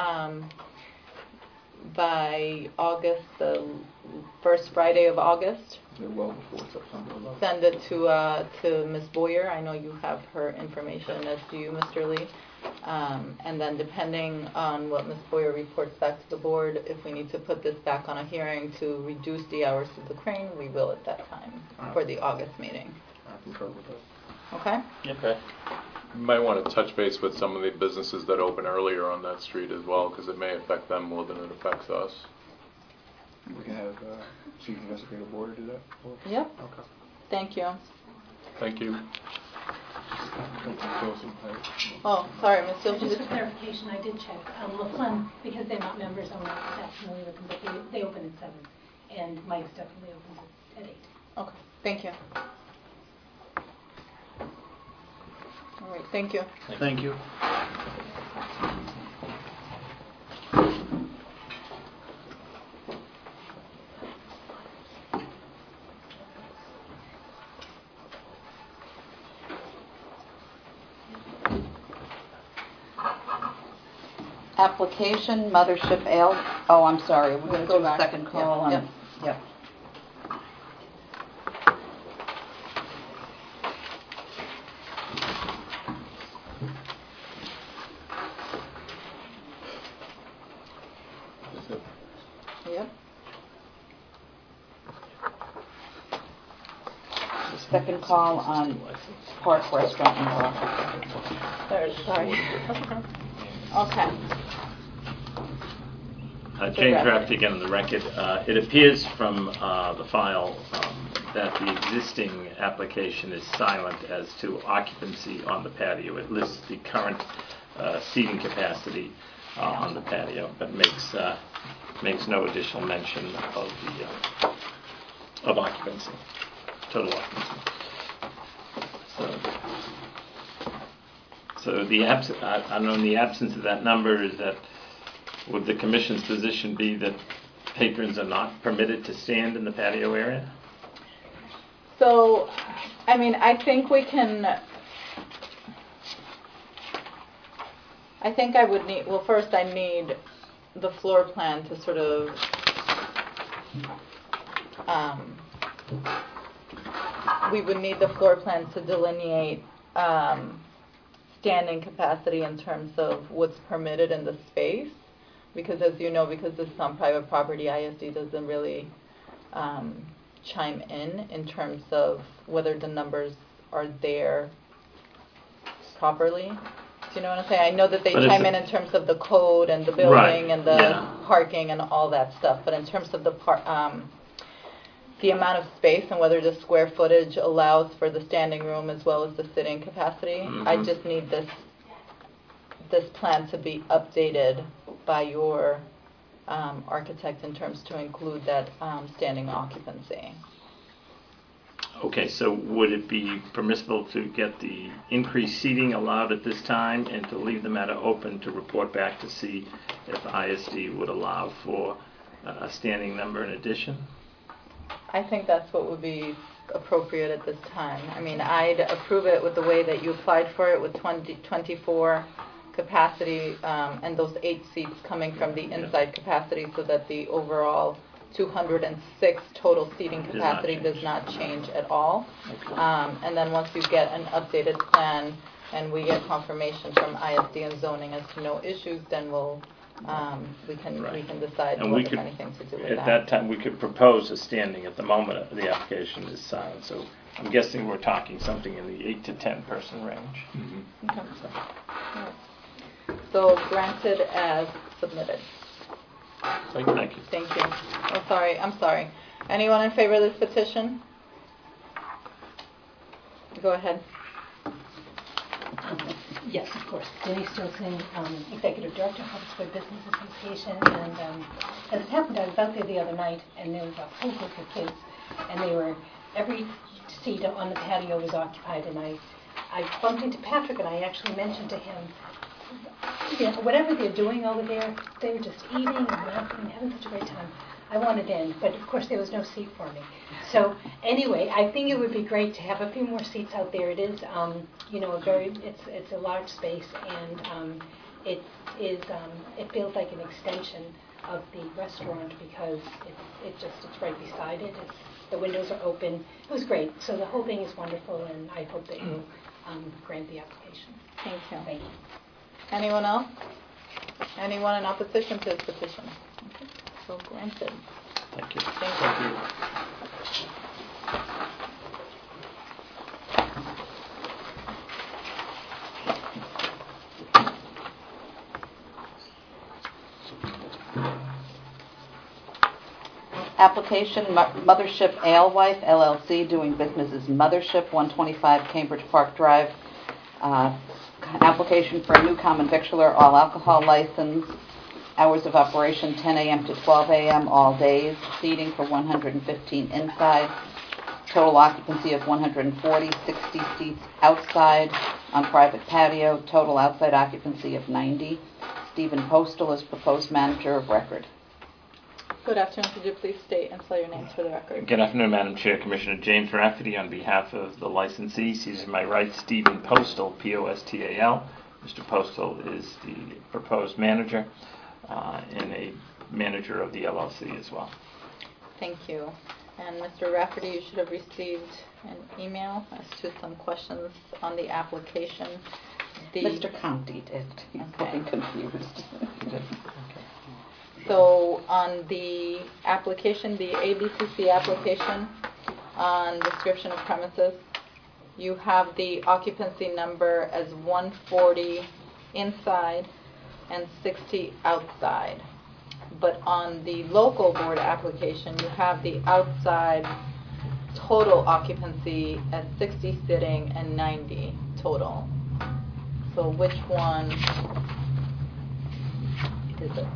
by August, the first Friday of August. Well before September 11th. Send it to Ms. Boyer. I know you have her information, as do you, Mr. Lee. And then depending on what Ms. Boyer reports back to the board, if we need to put this back on a hearing to reduce the hours of the crane, we will at that time for the August meeting. I concur with that. Okay? Okay. You might want to touch base with some of the businesses that open earlier on that street as well, because it may affect them more than it affects us. We can have Chief Investigator Boyer do that? Yep. Okay. Thank you. Thank you. Oh, sorry, Ms. Gilson. Just for clarification, I did check. LaFlemme, because they're not members, I'm not that familiar with them, but they open at 7. And Mike's definitely opens at 8. Okay, thank you. All right, thank you. Thank you. Application, Mothership Ale. Oh, I'm sorry. We're going to do a back. second call on. Yep. Yep. Second call on Park Restaurant and Bar. Sorry. Okay. James Rafferty again on the record. It appears from the file that the existing application is silent as to occupancy on the patio. It lists the current seating capacity on the patio, but makes no additional mention of occupancy, total occupancy. So I don't know, in the absence of that number, would the commission's position be that patrons are not permitted to stand in the patio area? So, I think we can, I think I would need, well, first I need the floor plan to sort of, we would need the floor plan to delineate standing capacity in terms of what's permitted in the space, because as you know, because this is on private property, ISD doesn't really chime in terms of whether the numbers are there properly. Do you know what I'm saying? I know that they chime in terms of the code and the building and the parking and all that stuff, but in terms of the amount of space and whether the square footage allows for the standing room as well as the sitting capacity, I just need this plan to be updated by your architect in terms to include that standing occupancy. Okay, so would it be permissible to get the increased seating allowed at this time and to leave the matter open to report back to see if ISD would allow for a standing number in addition? I think that's what would be appropriate at this time. I mean, I'd approve it with the way that you applied for it with 24 capacity and those 8 seats coming from the inside capacity so that the overall 206 total seating capacity does not change at all. And then once you get an updated plan and we get confirmation from ISD and zoning as to no issues, then we'll we can decide And what, we if could, anything, to do with at that time, we could propose a standing. At the moment, the application is silent. So I'm guessing we're talking something in the 8 to 10 person range. Okay. So granted as submitted. Thank you. Thank you. Oh, sorry. I'm sorry. Anyone in favor of this petition? Go ahead. Yes, of course. Denise Stilson, Executive Director, Harvard Business Association. And as it happened, I was out there the other night, and there was a whole group of kids, and they were, every seat on the patio was occupied, and I bumped into Patrick, and I actually mentioned to him, you know, whatever they're doing over there, they were just eating and laughing and having such a great time. I wanted in, but of course there was no seat for me. So anyway, I think it would be great to have a few more seats out there. It is, you know, it's a large space, and it feels like an extension of the restaurant because it's right beside it. The windows are open. It was great. So the whole thing is wonderful, and I hope that you'll grant the application. Thank you. Thank you. Anyone else? Anyone in opposition to this petition? Okay. So granted. Thank you. Thank you. Application Mothership Alewife LLC, doing business as Mothership, 125 Cambridge Park Drive. Application for a new common victualler all alcohol license. Hours of operation 10 a.m. to 12 a.m. all days. Seating for 115 inside. Total occupancy of 140, 60 seats outside on private patio. Total outside occupancy of 90. Stephen Postal is proposed manager of record. Good afternoon. Could you please state and spell your names for the record? Good afternoon, Madam Chair. Commissioner James Rafferty on behalf of the licensees. He's to my right, Stephen Postal, P-O-S-T-A-L. Mr. Postal is the proposed manager and a manager of the LLC as well. Thank you. And Mr. Rafferty, you should have received an email as to some questions on the application. Mr. Conti did. He's looking confused. So on the application, the ABCC application on description of premises, you have the occupancy number as 140 inside and 60 outside. But on the local board application, you have the outside total occupancy at 60 sitting and 90 total. So which one is it?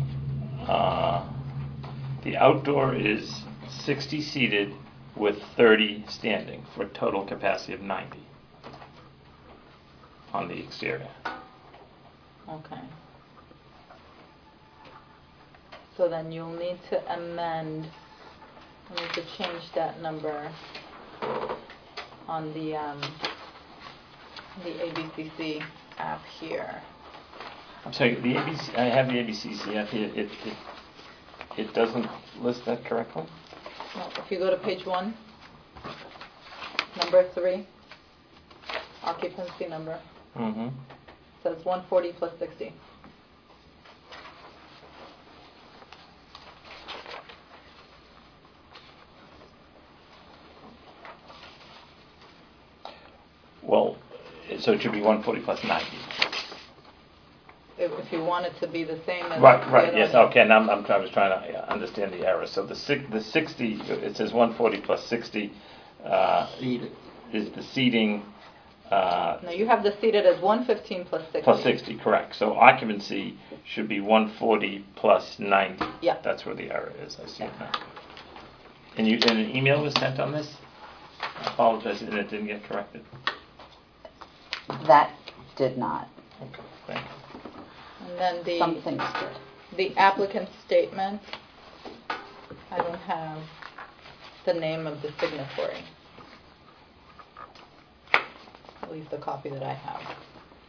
The outdoor is 60 seated with 30 standing for a total capacity of 90 on the exterior. Okay. So then you'll need to amend, you'll need to change that number on the ABCC app here. I'm sorry, the ABC, I have the ABCC app here. It doesn't list that correctly? No, if you go to page 1, number 3, occupancy number, says 140 plus 60. Well, so it should be 140 plus 90. If you want it to be the same as Right, yes, okay, and I was trying to understand the error. So the 60, it says 140 plus 60 is the seating No, you have this seated as 115 plus 60. Plus 60, correct. So occupancy should be 140 plus 90. Yeah. That's where the error is. I see it now. And an email was sent on this? I apologize, and it didn't get corrected. That did not. Okay, thank you. And then the Some things did. the applicant statement, I don't have the name of the signatory. At least the copy that I have.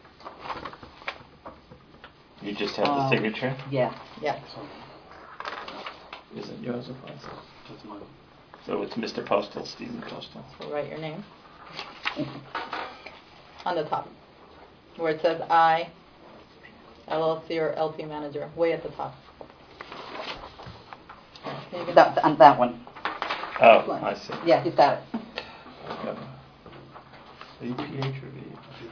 You just have the signature? Yeah. Yeah. Is it yours or mine? That's mine. So it's Mr. Postal, Stephen Postal. So write your name on the top, where it says I, LLC or LP manager, way at the top. That one. Oh, I see. Yeah, he's got it. APH or V?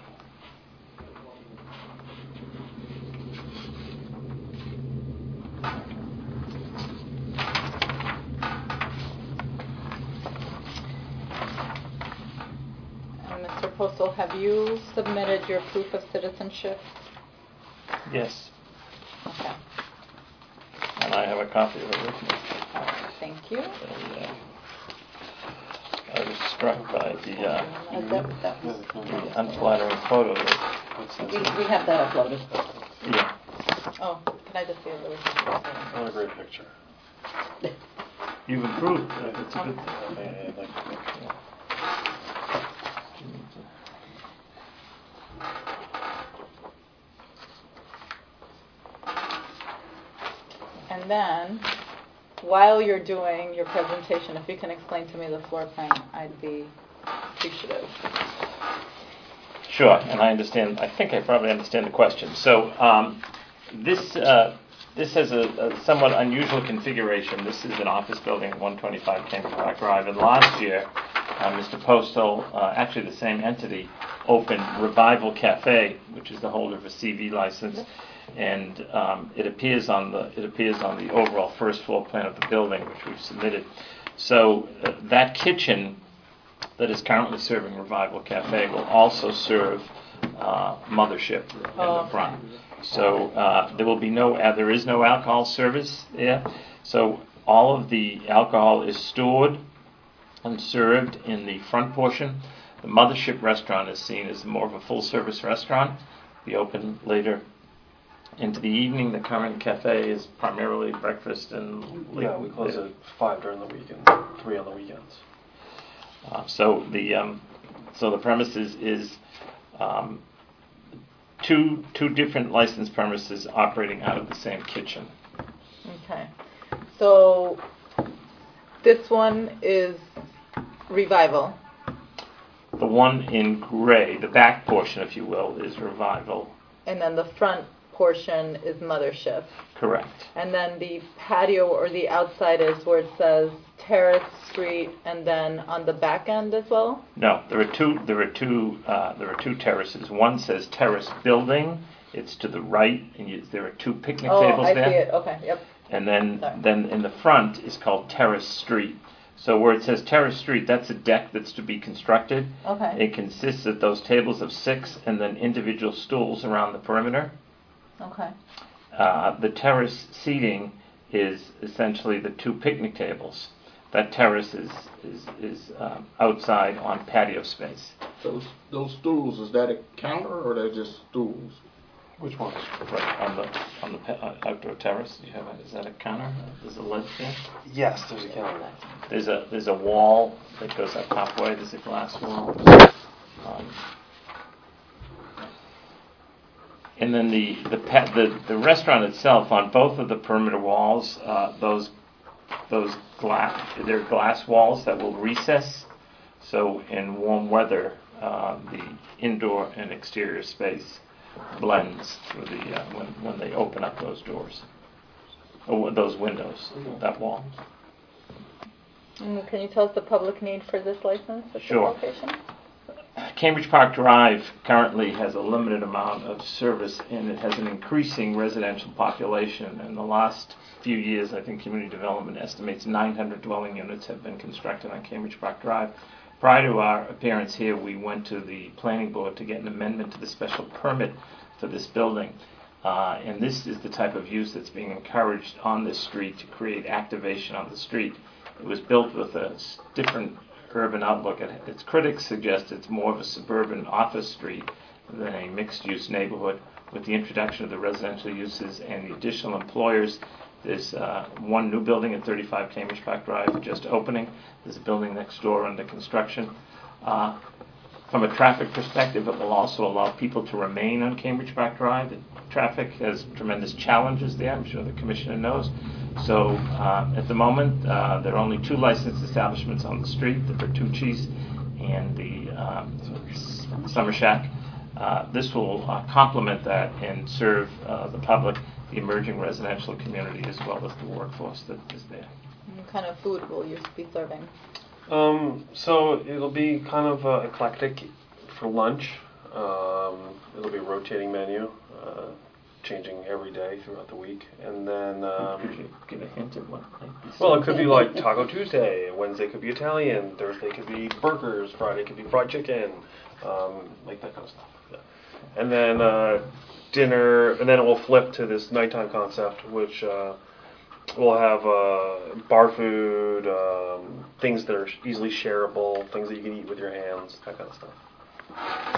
And Mr. Postal, have you submitted your proof of citizenship? Yes. Okay. And I have a copy of it with me. Thank you. I was struck by the unflattering photo. We have that uploaded. Yeah. Oh, can I just see a really Not a great picture. You've improved. It's a good thing. Yeah, I'd like to make sure. And then, while you're doing your presentation, if you can explain to me the floor plan, I'd be appreciative. Sure, and I understand. I think I probably understand the question. So this has a somewhat unusual configuration. This is an office building at 125 Cambridge Park Drive. And last year, Mr. Postal, actually the same entity, opened Revival Cafe, which is the holder of a CV license. And it appears on the overall first floor plan of the building, which we've submitted. So that kitchen that is currently serving Revival Cafe will also serve Mothership in the front. So there is no alcohol service there. So all of the alcohol is stored and served in the front portion. The Mothership restaurant is seen as more of a full-service restaurant. Be open later into the evening. The current cafe is primarily breakfast and late. Yeah, we close at 5 during the weekend, 3 on the weekends. So the premises is two different licensed premises operating out of the same kitchen. Okay. So this one is Revival. The one in gray, the back portion, if you will, is Revival. And then the front portion is Mothership. Correct. And then the patio or the outside is where it says Terrace Street, and then on the back end as well. No, there are two terraces. One says Terrace Building. It's to the right, and there are two picnic tables there. Oh, I see it. Okay. Yep. And then in the front is called Terrace Street. So where it says Terrace Street, that's a deck that's to be constructed. Okay. It consists of those tables of 6 and then individual stools around the perimeter. Okay. The terrace seating is essentially the 2 picnic tables. That terrace is outside on patio space. Those stools, is that a counter or they're just stools? Which ones? Right on the outdoor terrace. Is that a counter? There's a ledge there. Yes, there's a counter. There's a wall that goes up halfway. There's a glass wall. And then the restaurant itself, on both of the perimeter walls, they're glass walls that will recess. So in warm weather, the indoor and exterior space blends through when they open up those doors, or those windows, that wall. Can you tell us the public need for this license at Sure. this location? Cambridge Park Drive currently has a limited amount of service, and it has an increasing residential population. In the last few years, I think Community Development estimates 900 dwelling units have been constructed on Cambridge Park Drive. Prior to our appearance here, we went to the planning board to get an amendment to the special permit for this building. And this is the type of use that's being encouraged on this street to create activation on the street. It was built with a different urban outlook. Its critics suggest it's more of a suburban office street than a mixed-use neighborhood. With the introduction of the residential uses and the additional employers, there's one new building at 35 Cambridge Park Drive just opening. There's a building next door under construction. From a traffic perspective, it will also allow people to remain on Cambridge Park Drive. The traffic has tremendous challenges there, I'm sure the Commissioner knows. So at the moment, there are only 2 licensed establishments on the street, the Bertucci's and the Summer Shack. This will complement that and serve the public, the emerging residential community, as well as the workforce that is there. What kind of food will you be serving? So it'll be kind of eclectic for lunch. It'll be a rotating menu, changing every day throughout the week. And then could you give a hint of what? Well, it could be like Taco Tuesday. Wednesday could be Italian. Thursday could be burgers. Friday could be fried chicken. Like that kind of stuff. Yeah. And then dinner, and then it will flip to this nighttime concept, which we'll have bar food, things that are easily shareable, things that you can eat with your hands, that kind of stuff.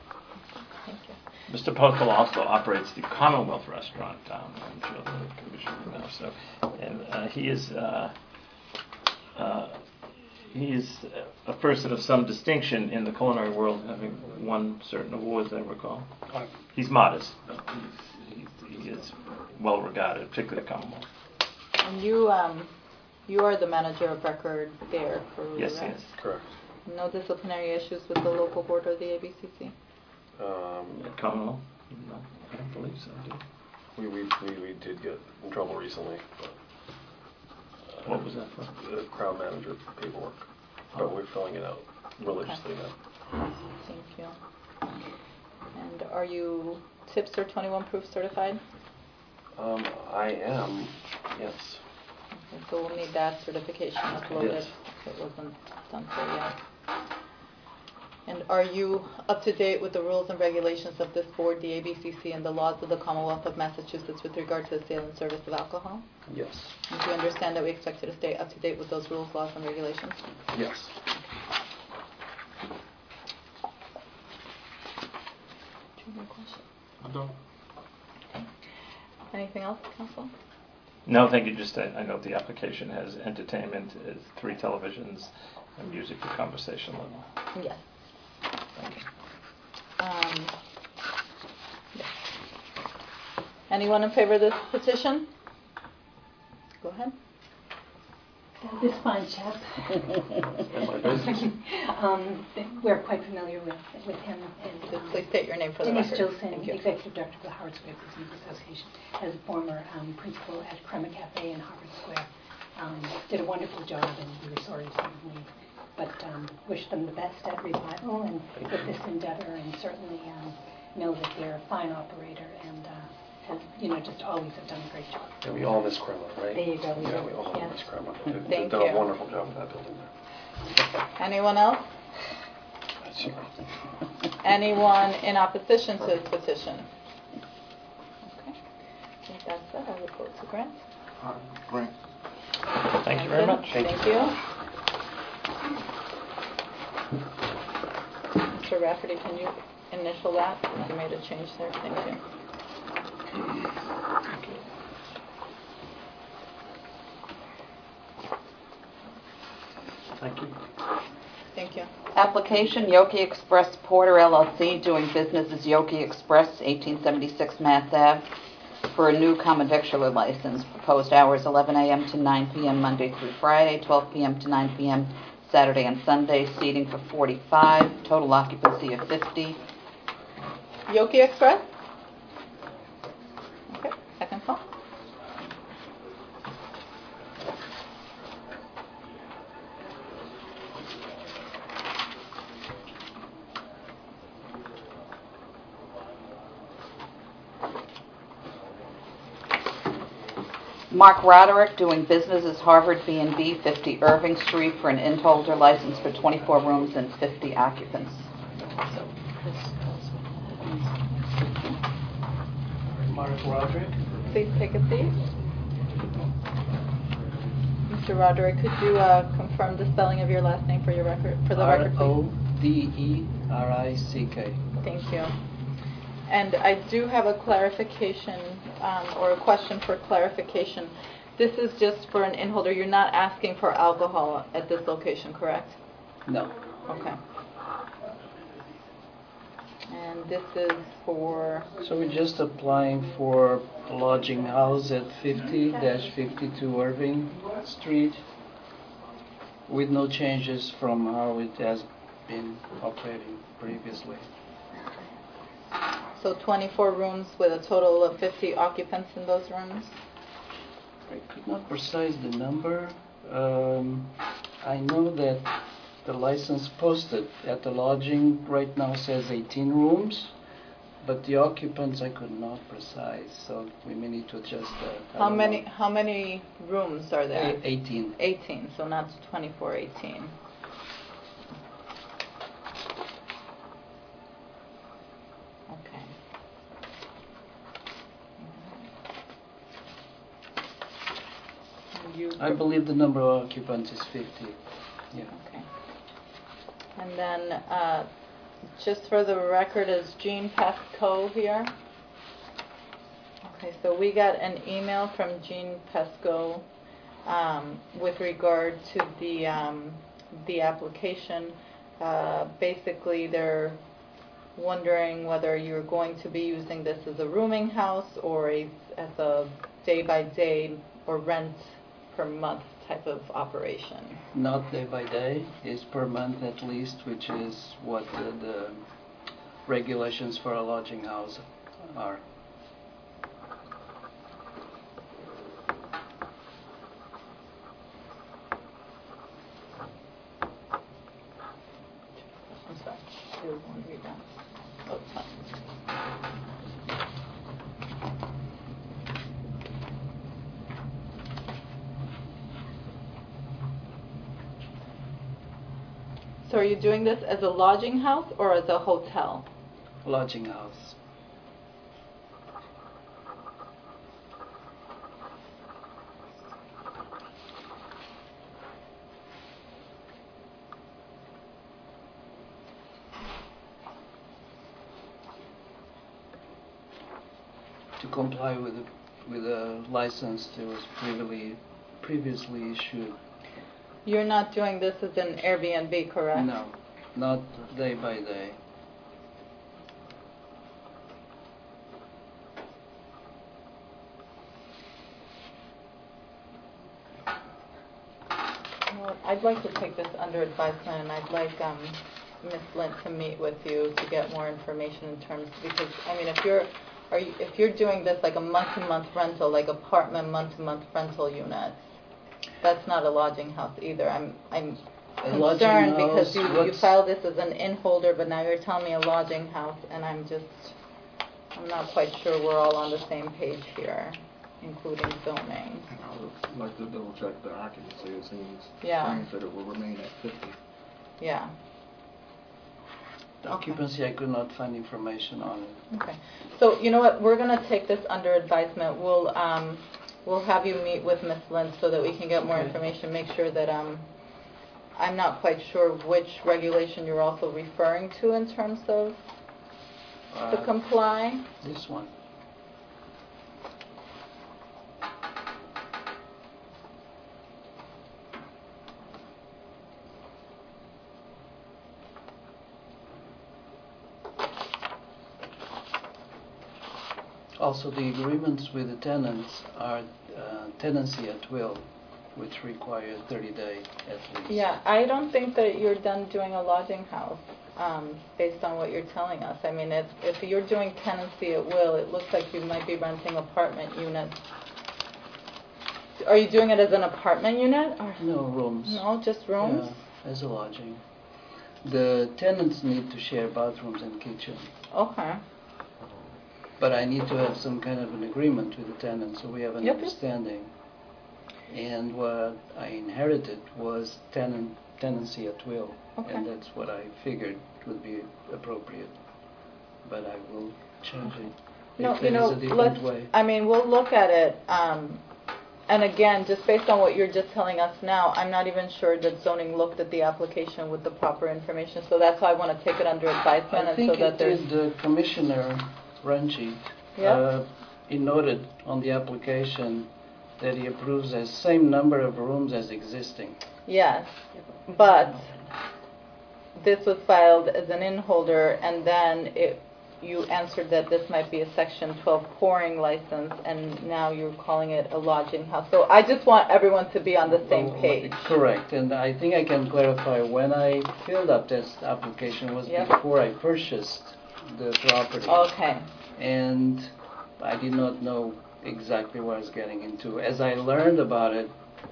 Mr. Pokel also operates the Commonwealth Restaurant down. I'm sure the Commissioner knows. So, and he is a person of some distinction in the culinary world, having won certain awards, I recall. He's modest, but he is well regarded, particularly at Commonwealth. And you are the manager of record there for Yes, the yes. Correct. No disciplinary issues with the local board or the ABCC? At Commonwealth? No, I don't believe so, do you? We did get in trouble recently. But, what was that for? The crowd manager paperwork. But we're filling it out religiously now. Thank you. And are you TIPS or 21 proof certified? I am, yes. Okay, so we'll need that certification uploaded Yes. if it wasn't done so yet. And are you up to date with the rules and regulations of this board, the ABCC, and the laws of the Commonwealth of Massachusetts with regard to the sale and service of alcohol? Yes. And do you understand that we expect you to stay up to date with those rules, laws, and regulations? Yes. Do you have any questions? I don't. Anything else, Council? No, thank you. Just I note the application has entertainment, 3 televisions, and music for conversation level. Yes. Thank you. Yes. Anyone in favor of this petition? Go ahead. This fine chap. We're quite familiar with him. And, please state your name for the Denise record. Jolson, Executive Director of the Harvard Square Business Association, as a former principal at Crema Cafe in Harvard Square. Did a wonderful job, and we were sorry to see him leave. But wish them the best at Revival and with this endeavor, and certainly know that they're a fine operator and have, just always have done a great job. And we all miss Crema, right? There you go. Yeah, we all Yes. miss Crema. Thank They've done you. a wonderful job with that building there. Anyone else? Anyone in opposition to this petition? Okay. I think that's it. I would vote to grant. Grant. Thank you very much. Thank you. Mr. Rafferty, can you initial that? You made a change there. Thank you. Thank you. Thank you. Application, Yoki Express Porter LLC, doing business as Yoki Express, 1876 Mass Ave, for a new common victualler license. Proposed hours 11 a.m. to 9 p.m. Monday through Friday, 12 p.m. to 9 p.m. Saturday and Sunday, seating for 45, total occupancy of 50. Yoki Express? Okay, second call. Mark Roderick, doing business as Harvard B&B, 50 Irving Street, for an inn holder license for 24 rooms and 50 occupants. Mark Roderick. Please take a seat. Mr. Roderick, could you confirm the spelling of your last name for the record, please? Roderick. Thank you. And I do have a clarification, or a question for clarification. This is just for an inn holder. You're not asking for alcohol at this location, correct? No. Okay. And this is for... So we're just applying for a lodging house at 50-52 Irving Street with no changes from how it has been operating previously. So 24 rooms with a total of 50 occupants in those rooms? I could not precise the number. I know that the license posted at the lodging right now says 18 rooms, but the occupants I could not precise, so we may need to adjust that. How many rooms are there? 18. 18, so not 24, 18. Okay. I believe the number of occupants is 50. Yeah. Okay. And then, just for the record, is Jean Pesco here? Okay, so we got an email from Jean Pesco with regard to the application. Basically, they're wondering whether you're going to be using this as a rooming house or as a day-by-day or rent per month type of operation. Not day by day, is per month at least, which is what the regulations for a lodging house are. I'm sorry, you want to read that? Oh, it's fine. So are you doing this as a lodging house or as a hotel? Lodging house. To comply with a license that was previously issued. You're not doing this as an Airbnb, correct? No, not day by day. Well, I'd like to take this under advisement, and I'd like Ms. Lint to meet with you to get more information in terms, because I mean, if you're doing this like a month-to-month rental, like apartment month-to-month rental units, that's not a lodging house either. I'm concerned because you filed this as an inn holder, but now you're telling me a lodging house, and I'm not quite sure we're all on the same page here, including zoning. I would like to double check the occupancy. It seems strange that it will remain at 50. Yeah. The occupancy, I could not find information on it. Okay. So you know what? We're going to take this under advisement. We'll have you meet with Ms. Lynn so that we can get more information. Make sure that I'm not quite sure which regulation you're also referring to in terms of the comply. This one. Also, the agreements with the tenants are tenancy at will, which require 30-day at least. Yeah, I don't think that you're done doing a lodging house based on what you're telling us. I mean, if you're doing tenancy at will, it looks like you might be renting apartment units. Are you doing it as an apartment unit? Or? No, rooms. No, just rooms? Yeah, as a lodging. The tenants need to share bathrooms and kitchen. Okay. But I need to have some kind of an agreement with the tenant so we have an understanding. And what I inherited was tenancy at will. Okay. And that's what I figured would be appropriate. But I will change it No, if you there know, is a different way. I mean, we'll look at it. And again, just based on what you're just telling us now, I'm not even sure that zoning looked at the application with the proper information. So that's why I want to take it under advisement. I think and so that it there's did Commissioner Renchi. Yeah. He noted on the application that he approves the same number of rooms as existing. Yes, but this was filed as an in-holder, and then you answered that this might be a Section 12 pouring license, and now you're calling it a lodging house. So I just want everyone to be on the same page. Correct, and I think I can clarify, when I filled up this application was Yep. before I purchased the property. Okay. And I did not know exactly what I was getting into. As I learned about it,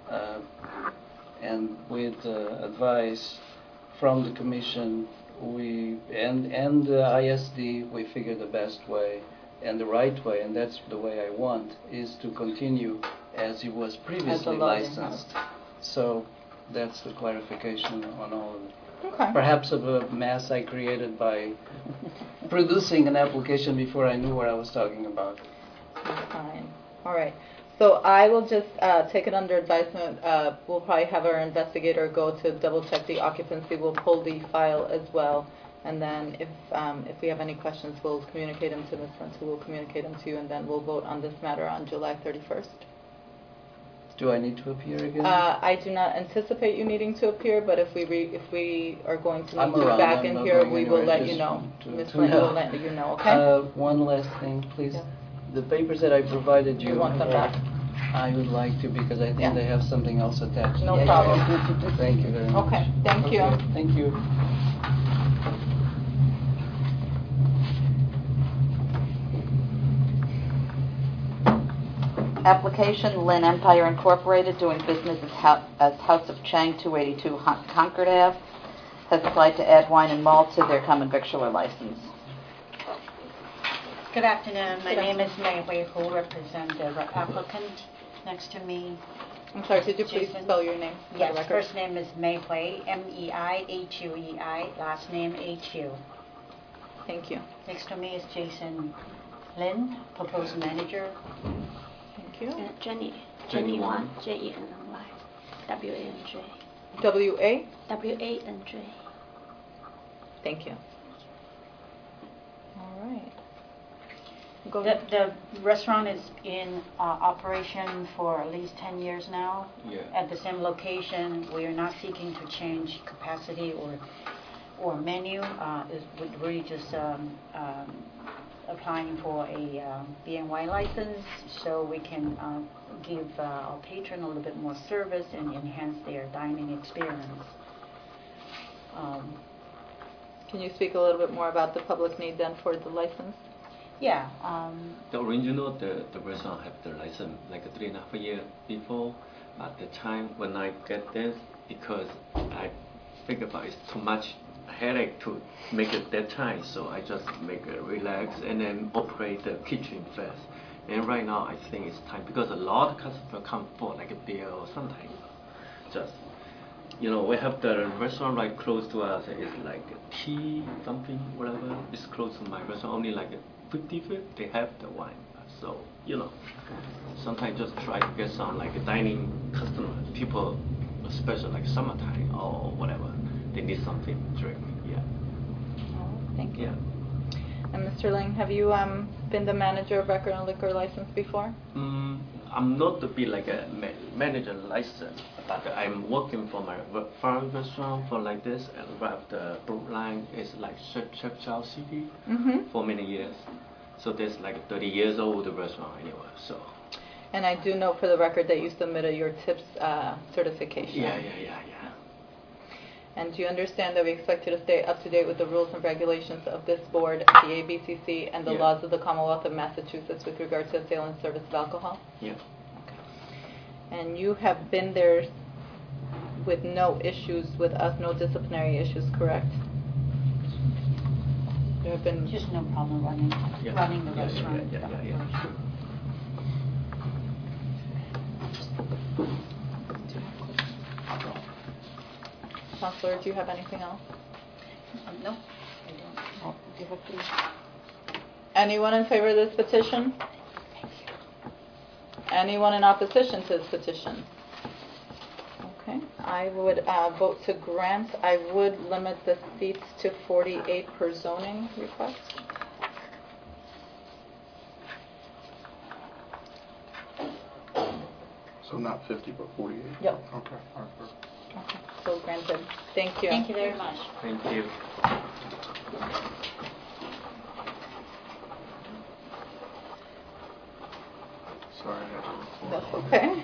and with advice from the commission, and the ISD, we figured the best way and the right way, and that's the way I want, is to continue as it was previously licensed. So that's the clarification on all of it. Okay. Perhaps of a mess I created by producing an application before I knew what I was talking about. Fine. All right. So I will just take it under advisement. We'll probably have our investigator go to double check the occupancy. We'll pull the file as well. And then if we have any questions, we'll communicate them to Ms. Lentz, who will communicate them to you, and then we'll vote on this matter on July 31st. Do I need to appear again? I do not anticipate you needing to appear, but if we are going to I'm meet you around. back I'm in not here, going we will anywhere. let you Just know. to Ms. know. Lynn will let you know, okay? One last thing, please. Yeah. The papers that I provided you, You want them back? I would like to, because I think Yeah. they have something else attached. No problem. Thank you very much. Okay, thank you. Okay, thank you. Application Lynn Empire Incorporated, doing business as House of Chang, 282 Concord Ave, has applied to add wine and malt to their common victualler license. Good afternoon. My Good name is Mei Hui, who represent the applicant. Next to me. I'm sorry, could you please Jason. spell your name? for the Yes, record? first name is Mei Hui, M-E-I-H-U-E-I, last name H-U. Thank you. Next to me is Jason Lin, proposed manager. Thank you. Jenny. Jenny Wang. Jenny, W-A-N-J. W-A? W-A-N-J. Thank you. All right. Go The, ahead. the restaurant is in operation for at least 10 years now. Yeah. At the same location. We are not seeking to change capacity or menu. We're really just applying for a BNY license so we can give our patron a little bit more service and enhance their dining experience. Can you speak a little bit more about the public need then for the license? Yeah. The original, the restaurant have the license like 3.5 years before. At the time when I get this, because I think about it's too much headache to make it that time, so I just make it relax and then operate the kitchen first. And right now I think it's time because a lot of customers come for like a beer or something. Just we have the restaurant right close to us. It's like tea something whatever. It's close to my restaurant. Only like 50 feet they have the wine. So sometimes just try to get some like a dining customer people, especially like summertime or whatever. They need something to drink. Yeah. Oh, thank you. Yeah. And Mr. Ling, have you been the manager of record and liquor license before? I'm not to be like a manager license, but I'm working for my farm restaurant for like this, and right after Brookline is like Chef Chow City for many years. So there's like 30 years old restaurant anyway. So. And I do know for the record that you submitted your TIPS certification. Yeah. And do you understand that we expect you to stay up to date with the rules and regulations of this board, the ABCC, and the Yeah. laws of the Commonwealth of Massachusetts with regard to the sale and service of alcohol? Yeah. And you have been there with no issues with us, no disciplinary issues, correct? There have been just no problem running the restaurant. Yeah. Counselor, do you have anything else? No, I don't. Oh, give it to you. Anyone in favor of this petition? Anyone in opposition to this petition? Okay, I would vote to grant. I would limit the seats to 48 per zoning request. So not 50, but 48? Yep. Okay, all right, perfect. Okay, so granted. Thank you. Thank you very much. Thank you. Sorry, I had to. That's okay.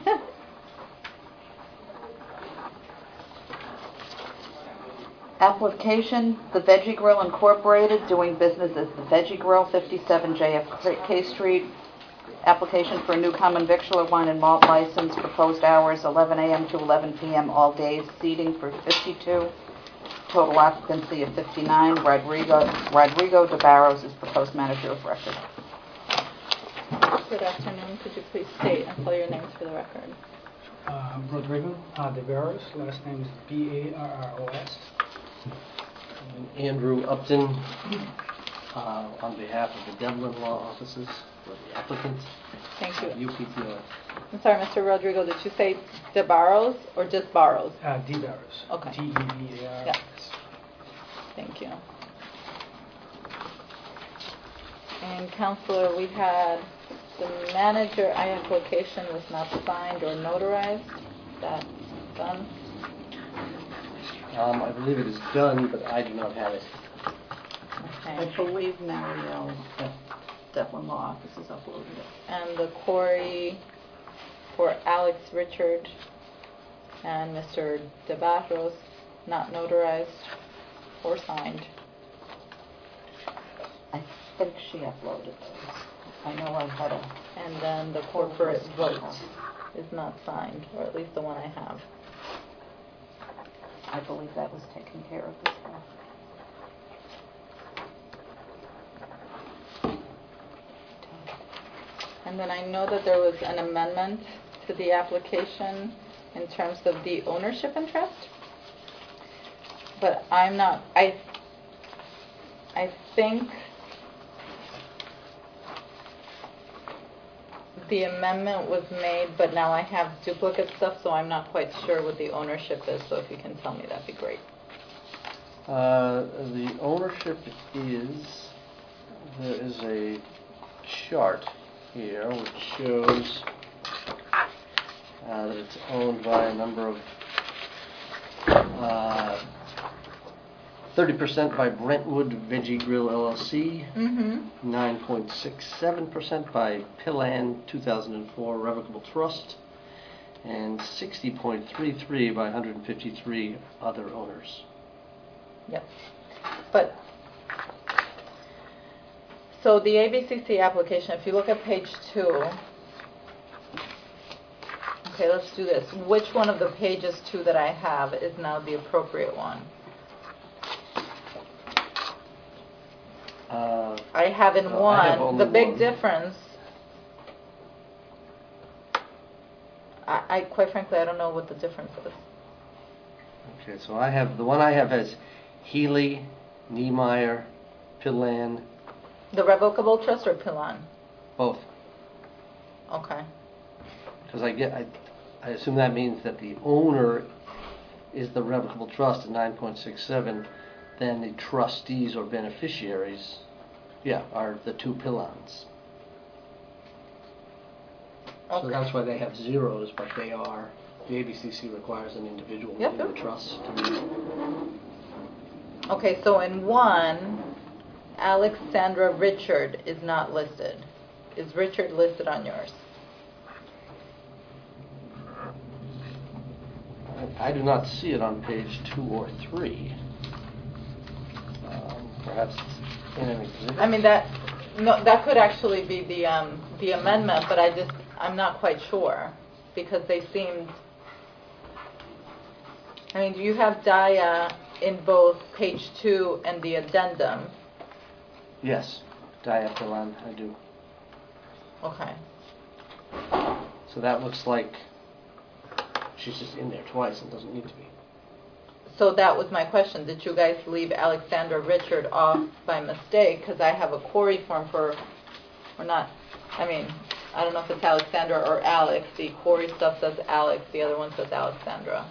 Application, The Veggie Grill Incorporated, doing business as The Veggie Grill, 57 JFK Street. Application for a new common victular wine and malt license. Proposed hours 11 a.m. to 11 p.m. all days. Seating for 52. Total occupancy of 59. Rodrigo de Barros is proposed manager of record. Good afternoon. Could you please state and spell your names for the record? Rodrigo de Barros. Last name is Barros. And Andrew Upton, on behalf of the Devlin Law Offices for the applicant. Thank you. UPTR. I'm sorry, Mr. Rodrigo, did you say de Barros or just Barros? De Barros. Okay. D-E-B-A-R-S. Yeah. Thank you. And Counselor, we had the manager application was not signed or notarized. Is that done? I believe it is done, but I do not have it. Okay. I believe Mario at Devlin Law Offices uploaded it. And the query for Alex Richard and Mr. De Barros, not notarized or signed. I think she uploaded those. I know I had a... And then the corporate vote is not signed, or at least the one I have. I believe that was taken care of as well. And then I know that there was an amendment to the application in terms of the ownership interest. But I'm not, I think the amendment was made, but now I have duplicate stuff, so I'm not quite sure what the ownership is, so if you can tell me, that'd be great. The ownership is, there is a chart here which shows that it's owned by a number of 30% by Brentwood Veggie Grill LLC, 9.67% by Pillan 2004 Revocable Trust, and 60.33 by 153 other owners. Yep. But, so the ABCC application, if you look at page 2, okay, let's do this. Which one of the pages 2 that I have is now the appropriate one? I have in one, the big difference, I quite frankly, I don't know what the difference is. Okay, so I have, the one I have has Healy, Niemeyer, Pillan. The revocable trust or Pillan? Both. Okay. Because I assume that means that the owner is the revocable trust at 9.67, then the trustees or beneficiaries, are the two Pillans. Okay. So that's why they have zeros, but they are, the ABCC requires an individual in the trust to be. Okay, so in one, Alexandra Richard is not listed. Is Richard listed on yours? I do not see it on page 2 or 3. Perhaps it's in an exhibit. I mean, that could actually be the amendment, but I'm not quite sure because they seemed. I mean, you have Daya in both page 2 and the addendum. Yes, Daya Pillan, I do. Okay. So that looks like she's just in there twice and doesn't need to be. So that was my question. Did you guys leave Alexandra Richard off by mistake? Because I have a query form for, or not, I mean, I don't know if it's Alexandra or Alex. The query stuff says Alex, the other one says Alexandra.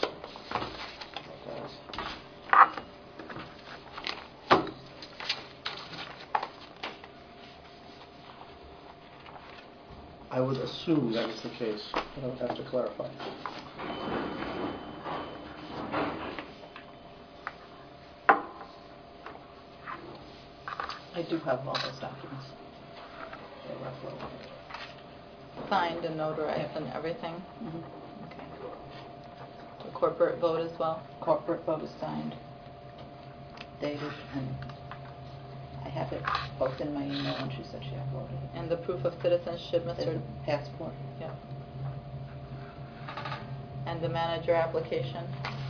I would assume that is the case, but I would have to clarify. I do have all those documents. Signed and notarized and everything? Mm-hmm. Okay. The corporate vote as well? Corporate vote is signed, dated, and I have it both in my email, and she said she uploaded it. And the proof of citizenship, Mr. The passport. Yeah. And the manager application?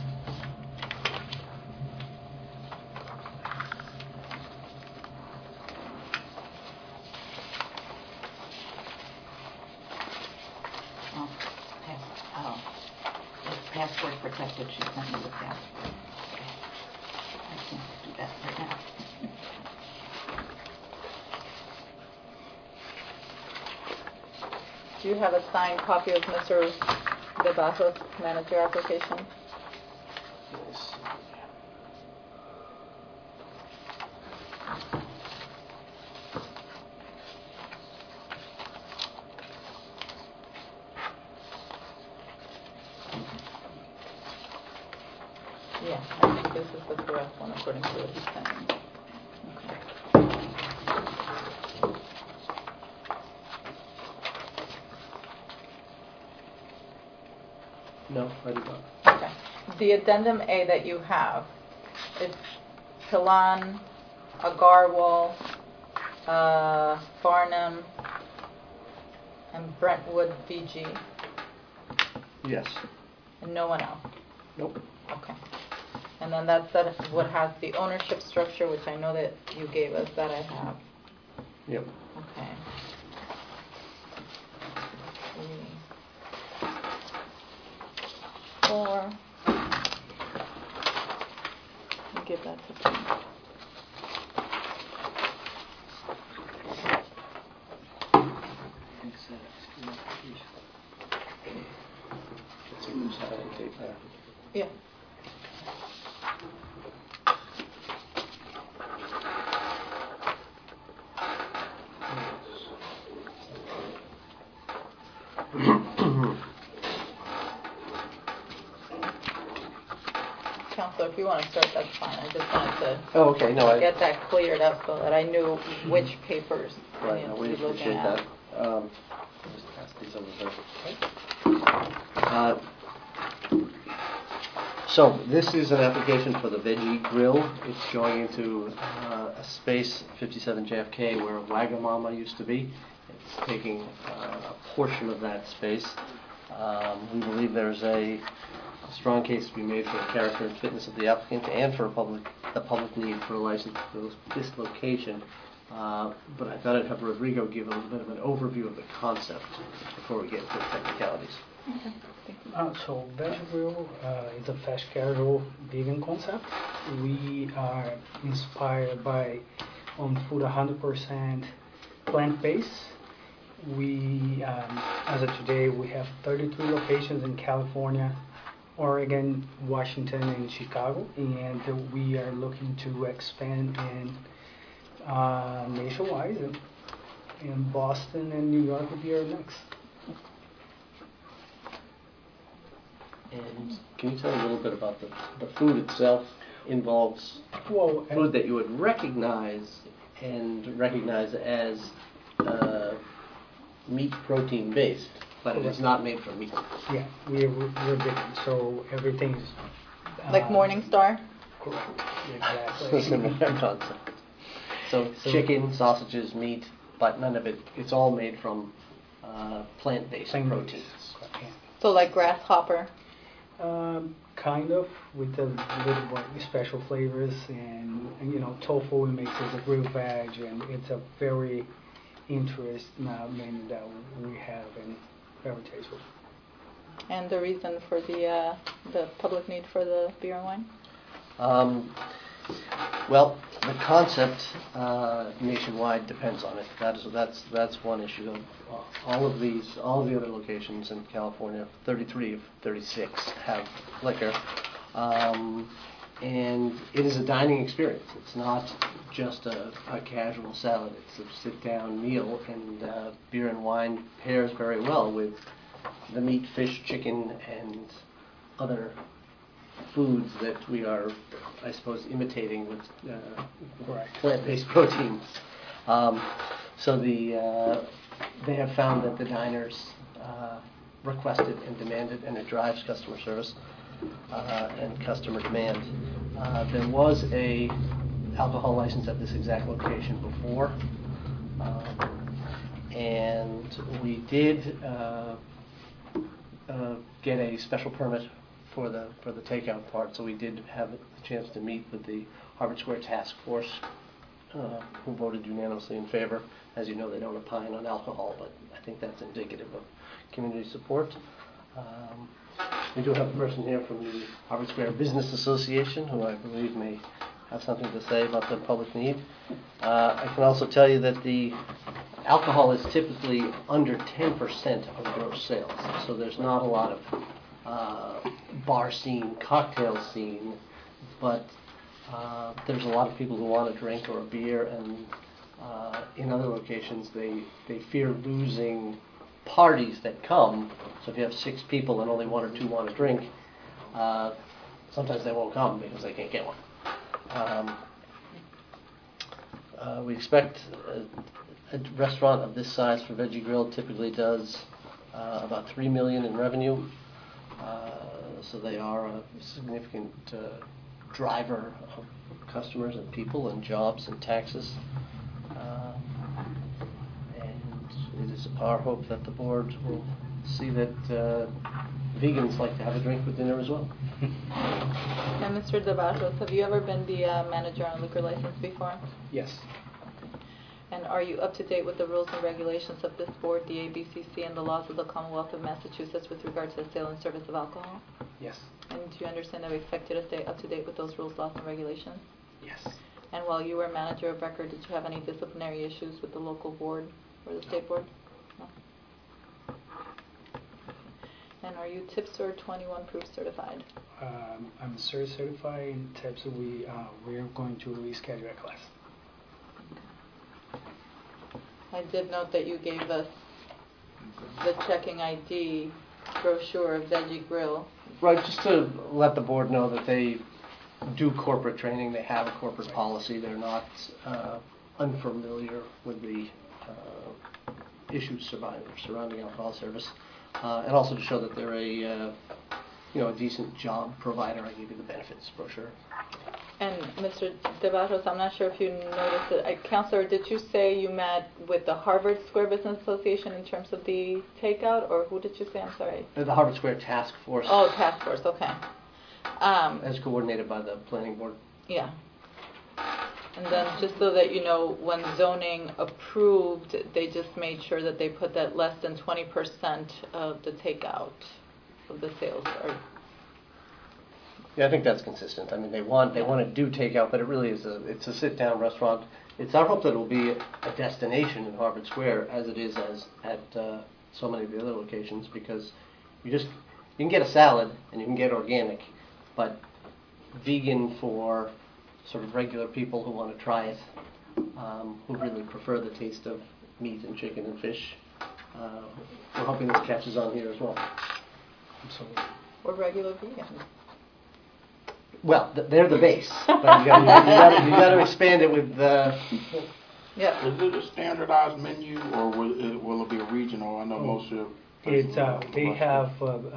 It's password protected. She sent me the password. Okay. I can't do that right now. Do you have a signed copy of Mr. De Bajos' manager application? Yes. Yeah, I think this is the correct one according to what he sent me. Okay. No, I do not. Okay. The addendum A that you have, it's Pilon, Agarwal, Farnham, and Brentwood VG, Yes. and no one else. Nope. Okay. And then that's what has the ownership structure, which I know that you gave us, that I have. Yep. Okay. 3, 4. I'll give that to Tim. Yeah. Counselor, if you want to start, that's fine. I just wanted to Oh, okay. No, I get that cleared up so that I knew which papers I right. needed No, to we be looking appreciate at. that. Just pass these over there. So this is an application for the Veggie Grill. It's going into a space 57 JFK where Wagamama used to be. It's taking a portion of that space. We believe there's a strong case to be made for the character and fitness of the applicant and for the public need for a license for this location. But I thought I'd have Rodrigo give a little bit of an overview of the concept before we get into the technicalities. Okay. So Veggie Grill is a fast casual vegan concept. We are inspired by food 100% plant-based. We, as of today, we have 33 locations in California, Oregon, Washington, and Chicago, and we are looking to expand in nationwide. In Boston and New York will be our next. And can you tell a little bit about the food itself? Involves food that you would recognize as meat protein based, but it is not made from meat. Yeah, we're vegan, so everything's Like Morningstar? correct. Exactly. Similar concept. So chicken, sausages, meat, but none of it. It's all made from plant-based proteins. So like grasshopper? Kind of, with a little more special flavors, and tofu we make as a grilled veg, and it's a very interesting menu that we have and very tasteful. And the reason for the public need for the beer and wine? Well, the concept nationwide depends on it. That's one issue. All of the other locations in California, 33 of 36 have liquor, and it is a dining experience. It's not just a casual salad. It's a sit-down meal, and beer and wine pairs very well with the meat, fish, chicken, and other foods that we are, I suppose, imitating with plant-based proteins. So they have found that the diners requested and demanded, and it drives customer service and customer demand. There was a alcohol license at this exact location before, and we did get a special permit for the takeout part, so we did have a chance to meet with the Harvard Square Task Force, who voted unanimously in favor. As you know, they don't opine on alcohol, but I think that's indicative of community support. We do have a person here from the Harvard Square Business Association, who I believe may have something to say about the public need. I can also tell you that the alcohol is typically under 10% of gross sales, so there's not a lot of bar scene, cocktail scene, but there's a lot of people who want a drink or a beer, and in other locations they fear losing parties that come. So if you have 6 people and only 1 or 2 want a drink, sometimes they won't come because they can't get one. We expect a restaurant of this size for Veggie Grill typically does about $3 million in revenue. So they are a significant driver of customers and people and jobs and taxes. And it is our hope that the board will see that vegans like to have a drink with dinner as well. Now, Mr. DeBajos, have you ever been the manager on a liquor license before? Yes. And are you up to date with the rules and regulations of this board, the ABCC, and the laws of the Commonwealth of Massachusetts with regard to the sale and service of alcohol? Yes. And do you understand that we expect you to stay up to date with those rules, laws, and regulations? Yes. And while you were manager of record, did you have any disciplinary issues with the local board or the state board? No. And are you Tipster 21 proof certified? I'm certified in TIPS. We are going to reschedule a class. I did note that you gave us the checking ID brochure of Veggie Grill. Right, just to let the board know that they do corporate training. They have a corporate policy. They're not unfamiliar with the issues surrounding alcohol service, and also to show that they're a decent job provider. I gave you the benefits brochure. And Mr. DeBajos, I'm not sure if you noticed it. Counselor, did you say you met with the Harvard Square Business Association in terms of the takeout, or who did you say? I'm sorry. The Harvard Square Task Force. Oh, Task Force, okay. As coordinated by the planning board. Yeah. And then just so that you know, when zoning approved, they just made sure that they put that less than 20% of the takeout of the sales are. Yeah, I think that's consistent. I mean, they want to do takeout, but it really is it's a sit-down restaurant. It's our hope that it will be a destination in Harvard Square, as it is at so many of the other locations, because you can get a salad and you can get organic, but vegan for sort of regular people who want to try it, who really prefer the taste of meat and chicken and fish. We're hoping this catches on here as well. Absolutely. Or regular vegan. Well, they're the base, but you got to expand it with. Yeah. Is it a standardized menu, or will it be a regional? I know most of. They have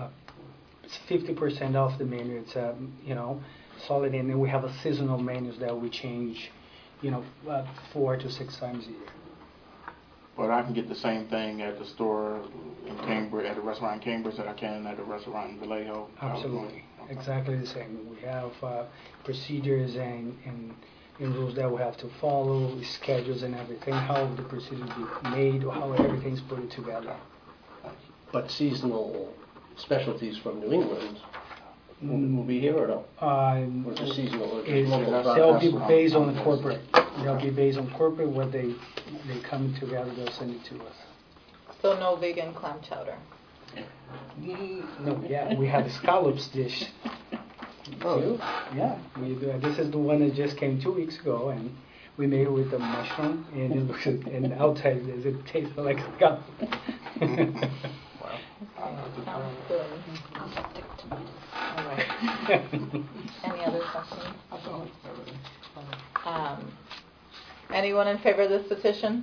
50% off the menu. It's solid, and then we have a seasonal menus that we change, 4 to 6 times a year. But I can get the same thing at the store in Cambridge, at the restaurant in Cambridge, that I can at the restaurant in Vallejo. Absolutely, exactly the same. We have procedures and rules that we have to follow, schedules and everything, how the procedures be made, or how everything's put together. But seasonal specialties from New England will be here or no? Or just seasonal or just local? They'll be based on the corporate. They'll be based on corporate. What they come together, they'll send it to us. So no vegan clam chowder. No, yeah, we have a scallops dish. Oh, yeah, we do. This is the one that just came 2 weeks ago, and we made it with the mushroom, and it looks. And I'll tell you this, it tastes like a scallop. Sounds good. I'll stick to mine. All right. Any other questions? Anyone in favor of this petition?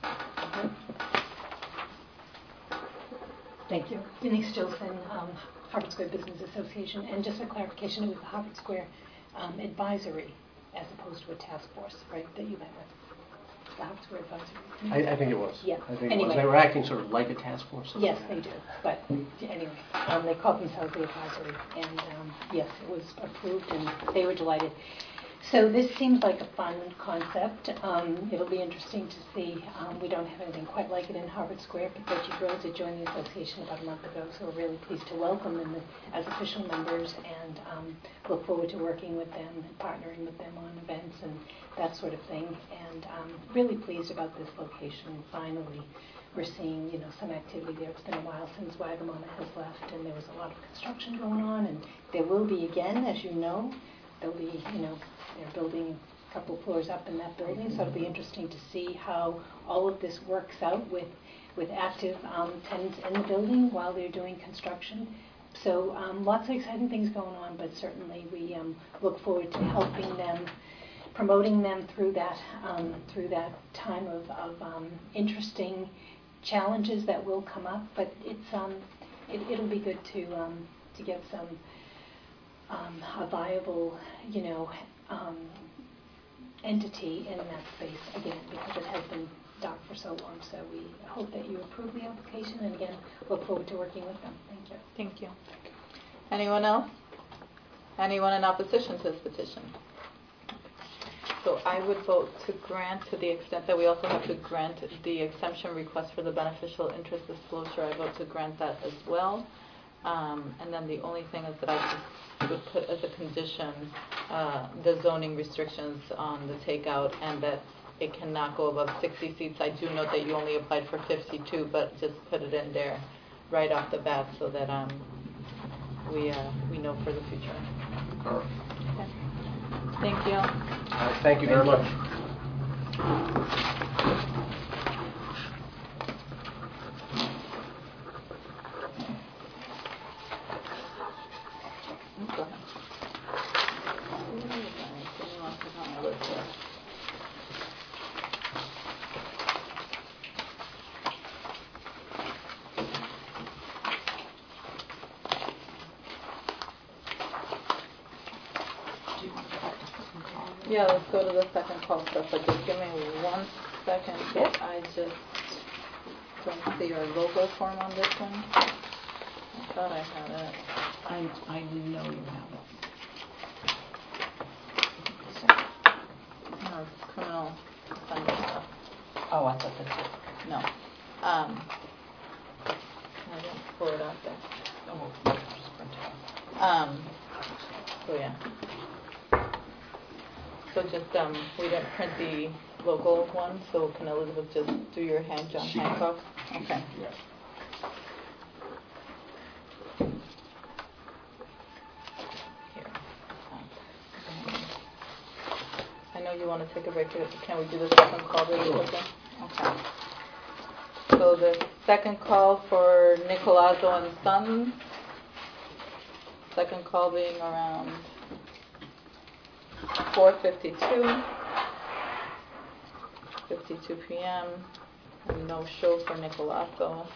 Thank you. Denise Jolson, Harvard Square Business Association. And just a clarification, it was the Harvard Square Advisory as opposed to a task force, right, that you met with? The Harvard Square Advisory? I think it was. Yeah. I think anyway. it was. They were acting sort of like a task force. Yes, they do. But anyway, they called themselves the advisory. And yes, it was approved and they were delighted. So this seems like a fun concept. It'll be interesting to see. We don't have anything quite like it in Harvard Square, but Reggie Rhodes had joined the association about a month ago, so we're really pleased to welcome them as official members and look forward to working with them and partnering with them on events and that sort of thing. And really pleased about this location. Finally, we're seeing some activity there. It's been a while since Wagamama has left, and there was a lot of construction going on, and there will be again, as you know. There'll be, they're building a couple floors up in that building, so it'll be interesting to see how all of this works out with active tenants in the building while they're doing construction. So lots of exciting things going on, but certainly we look forward to helping them, promoting them through that time of interesting challenges that will come up. But it'll be good to get some a viable, entity in that space again, because it has been dark for so long. So we hope that you approve the application, and again, look forward to working with them. Thank you. Thank you. Anyone else? Anyone in opposition to this petition? So I would vote to grant, to the extent that we also have to grant the exemption request for the beneficial interest disclosure. I vote to grant that as well. And then the only thing is that I just would put as a condition the zoning restrictions on the takeout, and that it cannot go above 60 seats. I do note that you only applied for 52, but just put it in there right off the bat so that we know for the future. Okay. Thank you. Thank you very much. Go ahead. Yeah, let's go to the second call stuff, but just give me 1 second. Yes. I just don't see your logo form on this one. I thought I had it. I know you have it. No, it's criminal offender stuff. Oh, I thought that's it. No. I didn't pull it out there. Oh, just print it out. So yeah. So just, we didn't print the local one, so can Elizabeth just do your hand, John Hancock? Okay. Yeah. Here. I know you want to take a break. Can we do the second call really quickly? Okay. So the second call for Nicolazzo and Sons. Second call being around 4:52, 52 p.m. No show for Nicolazzo.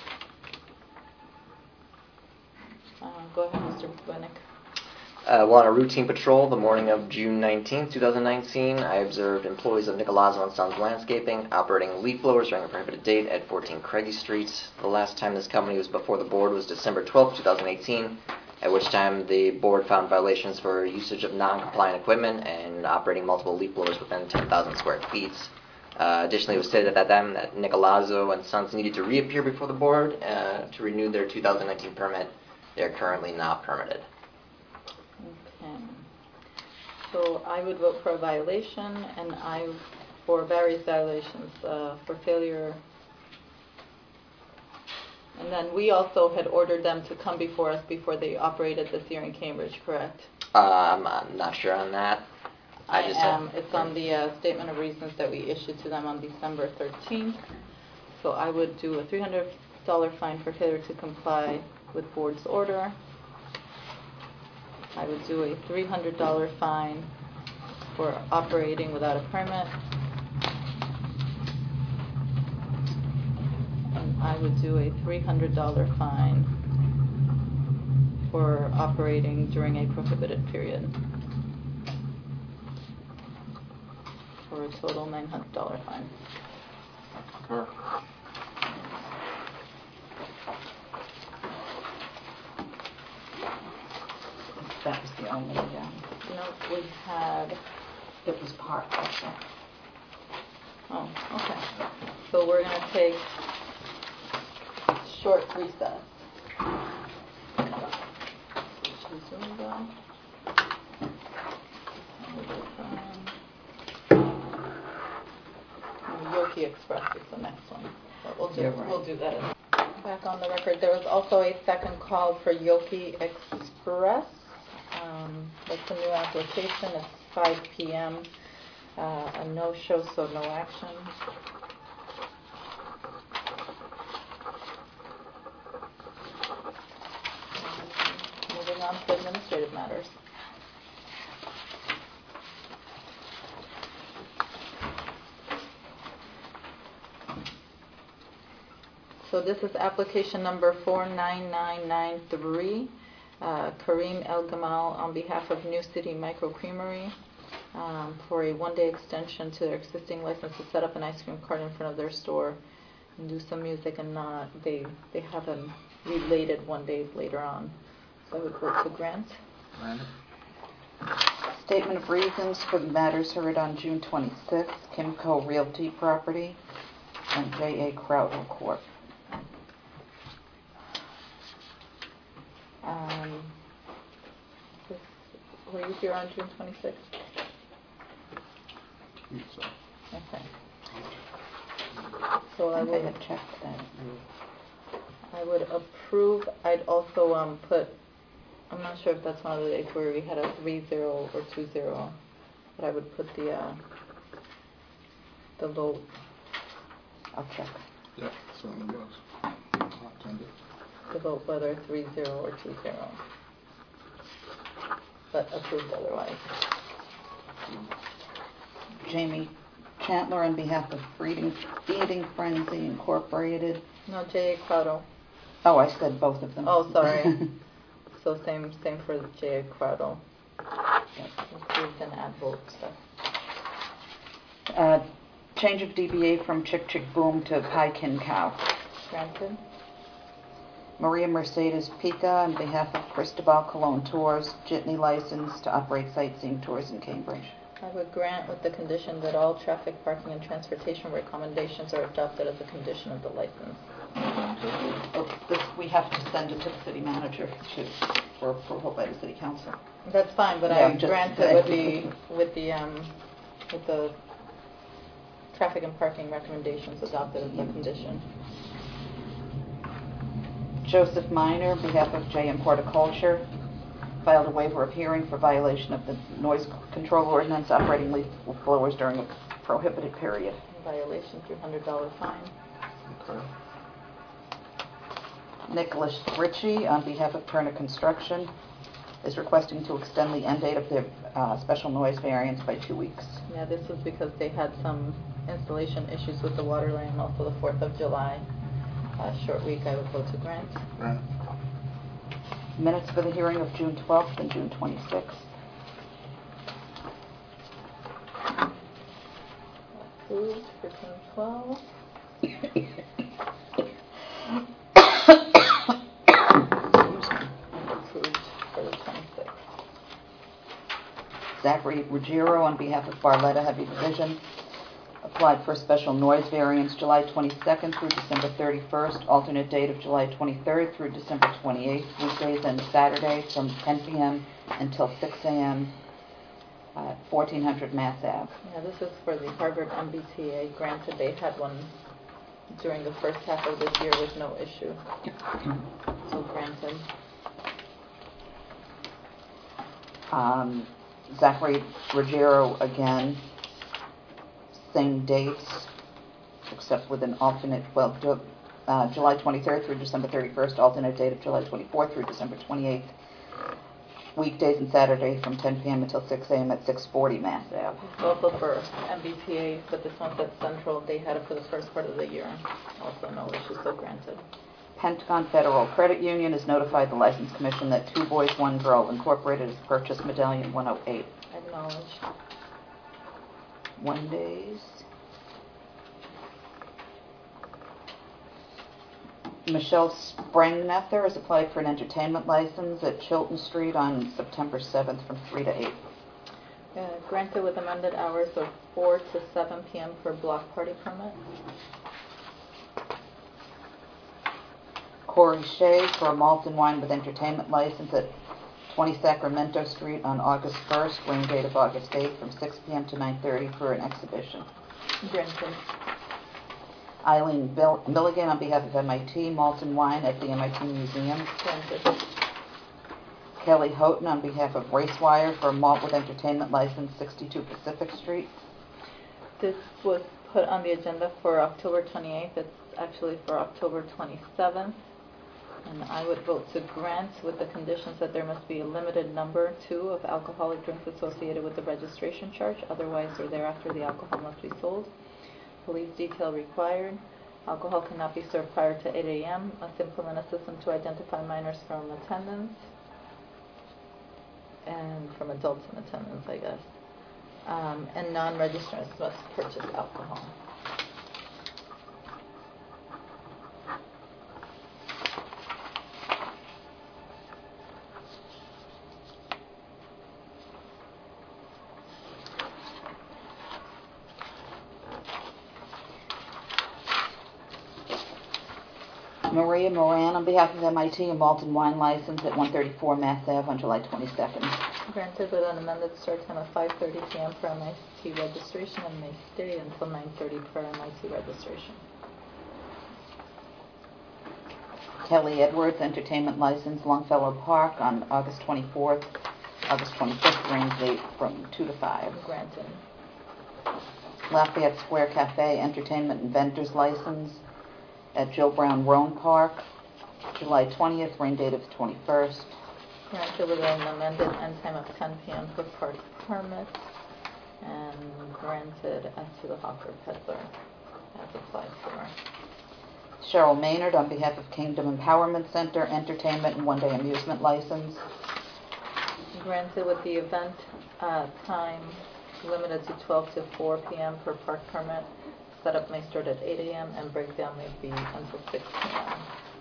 Go ahead, Mr. Winnick. While on a routine patrol the morning of June 19, 2019, I observed employees of Nicolazzo and Sons Landscaping operating leaf blowers during a prohibited date at 14 Craigie Street. The last time this company was before the board was December 12, 2018, at which time the board found violations for usage of non-compliant equipment and operating multiple leaf blowers within 10,000 square feet. Additionally, it was stated at that time that Nicolazzo and Sons needed to reappear before the board to renew their 2019 permit They're currently not permitted. Okay. So I would vote for a violation, and I for various violations for failure. And then we also had ordered them to come before us before they operated this year in Cambridge, correct? I'm not sure on that. It's on the statement of reasons that we issued to them on December 13th. So I would do a $300 fine for failure to comply with board's order. I would do a $300 fine for operating without a permit. And I would do a $300 fine for operating during a prohibited period. For a total $900 fine. Sure. That was the only, No, we had... it was part of that. Oh, okay. So we're going to take short recess. Yoki Express is the next one. But we'll do that. Back on the record, there was also a second call for Yoki Express. That's a new application. It's 5 p.m. A no-show, so no action. Moving on to administrative matters. So this is application number 49993, Kareem El Gamal on behalf of New City Micro Creamery for a one-day extension to their existing license to set up an ice cream cart in front of their store and do some music and not. They have them related 1 day later on. So I would vote to grant. Statement of reasons for the matters heard on June 26th, Kimco Realty Property and J.A. Crowder Corp. Were you here on June 26th? Okay. So I would have checked that. I would approve. I'd also put. I'm not sure if that's one of the days where we had a 3-0 or 2-0, but I would put the vote. I'll check. Yeah, certainly was. The vote whether 3-0 or 2-0, but approved otherwise. Jamie Chandler on behalf of Eating Frenzy Incorporated. No, J.A. Crowder. Oh, I said both of them. Oh, sorry. So same for J.A. Crowder. Approved and add votes. Change of DBA from Chick Chick Boom to Pie Kin Cow. Granted. Maria Mercedes Pica on behalf of Cristobal Colon Tours, jitney license to operate sightseeing tours in Cambridge. I would grant with the condition that all traffic, parking, and transportation recommendations are adopted as a condition of the license. We have to send it to the city manager for approval by the city council. That's fine, but Yeah, I grant it with the traffic and parking recommendations adopted as a condition. Joseph Miner, on behalf of JM Horticulture, filed a waiver of hearing for violation of the noise control ordinance operating leaf blowers during a prohibited period. Violation, $300 fine. Okay. Nicholas Ritchie, on behalf of Turner Construction, is requesting to extend the end date of their special noise variance by 2 weeks. Yeah, this was because they had some installation issues with the water line and also the 4th of July. Short week, I would vote to grant. Grant. Minutes for the hearing of June 12th and June 26th. Approved for June 12th. Approved for the 26th. Zachary Ruggiero, on behalf of Barletta Heavy Division, applied for a special noise variance July 22nd through December 31st, alternate date of July 23rd through December 28th, weekdays and Saturday from 10 p.m. until 6 a.m. at 1400 Mass Ave. Yeah, this is for the Harvard MBTA. Granted, they had one during the first half of this year with no issue. So granted. Zachary Ruggiero again, same dates, except with an alternate, July 23rd through December 31st, alternate date of July 24th through December 28th, weekdays and Saturdays from 10 p.m. until 6 a.m. at 640 Mass Ave. It's also for MBTA, but this one's at Central. They had it for the first part of the year. Also no issue, so granted. Pentagon Federal Credit Union has notified the License Commission that Two Boys, One Girl Incorporated has purchased Medallion 108. Acknowledged. 1 days. Michelle Sprangnether has applied for an entertainment license at Chilton Street on September 7th from 3 to 8. Granted with amended hours of 4 to 7 p.m. for block party permit. Corey Shea for a malt and wine with entertainment license at 20 Sacramento Street on August 1st, rain date of August 8th from 6 p.m. to 9:30 for an exhibition. Granted. Eileen Milligan on behalf of MIT, malt and wine at the MIT Museum. Granted. Kelly Houghton on behalf of Racewire for a malt with entertainment license, 62 Pacific Street. This was put on the agenda for October 28th. It's actually for October 27th. And I would vote to grant with the conditions that there must be a limited number, 2, of alcoholic drinks associated with the registration charge. Otherwise, or thereafter, the alcohol must be sold. Police detail required. Alcohol cannot be served prior to 8 a.m. A implement a system to identify minors from attendance. And from adults in attendance, I guess. And non-registrants must purchase alcohol. Maria Moran on behalf of MIT, a malt and wine license at 134 Mass Ave on July 22nd. Granted with an amended start time of 5:30 p.m. for MIT registration and may stay until 9:30 for MIT registration. Kelly Edwards, entertainment license, Longfellow Park on August 24th, August 25th, rain date from 2 to 5. Granted. Lafayette Square Cafe, entertainment and vendors license at Jill Brown Roan Park, July 20th, rain date of 21st. Granted with an amended end time of 10 p.m. for park permits, and granted as to the Hawker Peddler as applied for. Cheryl Maynard on behalf of Kingdom Empowerment Center, entertainment and one-day amusement license. Granted with the event time limited to 12 to 4 p.m. for park permit. Setup may start at 8 a.m. and breakdown may be until 6 p.m.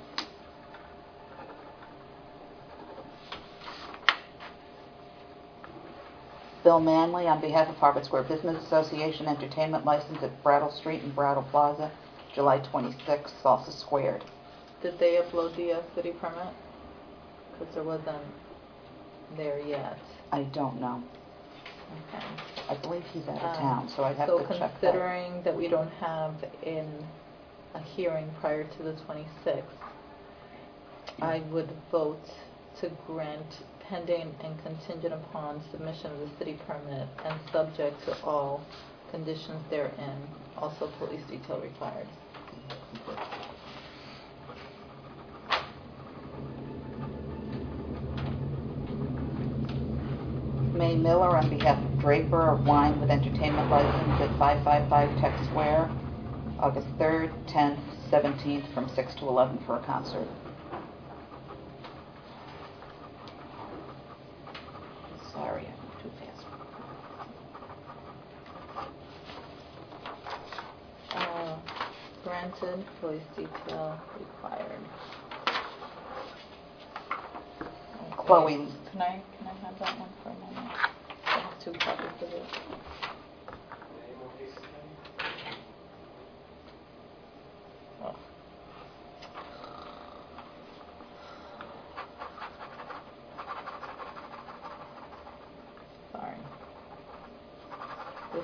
Bill Manley on behalf of Harvard Square Business Association, entertainment license at Brattle Street and Brattle Plaza, July 26th, Salsa Squared. Did they upload the city permit? Because there wasn't there yet. I don't know. Okay. I believe he's out of town, so I'd have so to check that. considering that we don't have in a hearing prior to the 26th, I would vote to grant pending and contingent upon submission of the city permit and subject to all conditions therein, also police detail required. May Miller on behalf of Draper of Wine with entertainment license at 555 Tech Square, August 3rd, 10th, 17th from 6 to 11 for a concert. Sorry, I moved too fast. Granted, police detail required. Okay. Chloe. Can I have that one for a moment? I have 2 copies of it.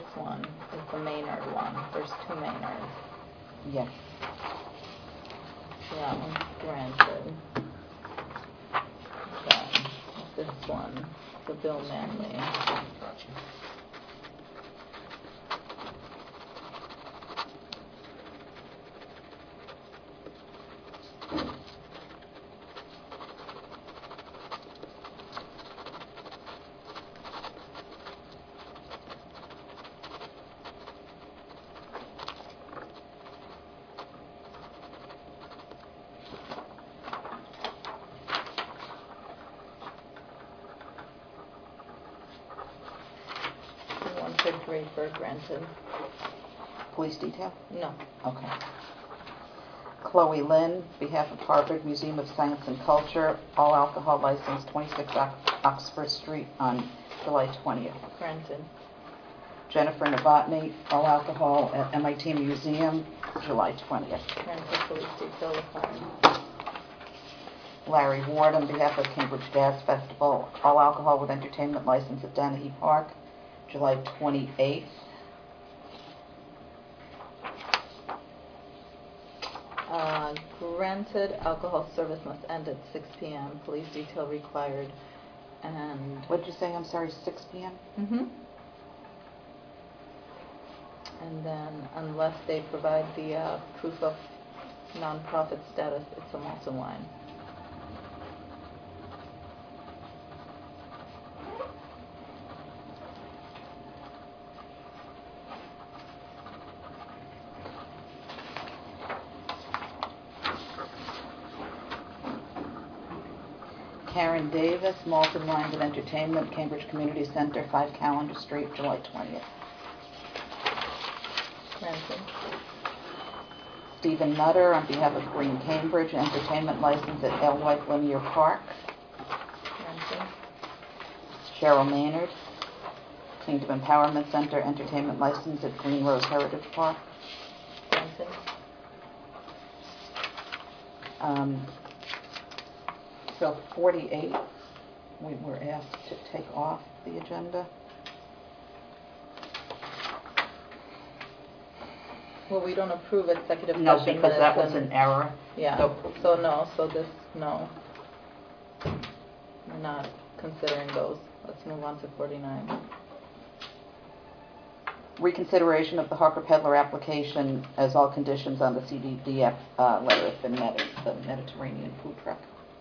one is the Maynard one. There's two Maynards. Yes. So that one's granted. Then this one, the Bill Manley. For granted. Police detail? No. Okay. Chloe Lynn, behalf of Harvard Museum of Science and Culture, all alcohol license, 26 Oxford Street on July 20th. Granted. Jennifer Novotny, all alcohol at MIT Museum, July 20th. Granted police detail required. Larry Ward, on behalf of Cambridge Jazz Festival, all alcohol with entertainment license at Dennehy Park, July 28th. Granted, alcohol service must end at 6 p.m. Police detail required. And what did you say? I'm sorry, 6 p.m.? Mm-hmm. And then, unless they provide the proof of nonprofit status, it's a malt and wine. Karen Davis, Malt and Wine with Entertainment, Cambridge Community Center, 5 Calendar Street, July 20th. Granted. Stephen Nutter, on behalf of Green Cambridge, entertainment license at Alewife Linear Park. Granted. Cheryl Maynard, Kingdom Empowerment Center, entertainment license at Green Rose Heritage Park. Granted. So 48, we were asked to take off the agenda. Well, we don't approve executive No, session because that minutes was and- an error. Yeah, so no, so this, no. We're not considering those. Let's move on to 49. Reconsideration of the Harker Peddler application as all conditions on the CDDF letter have been met at the Mediterranean food truck.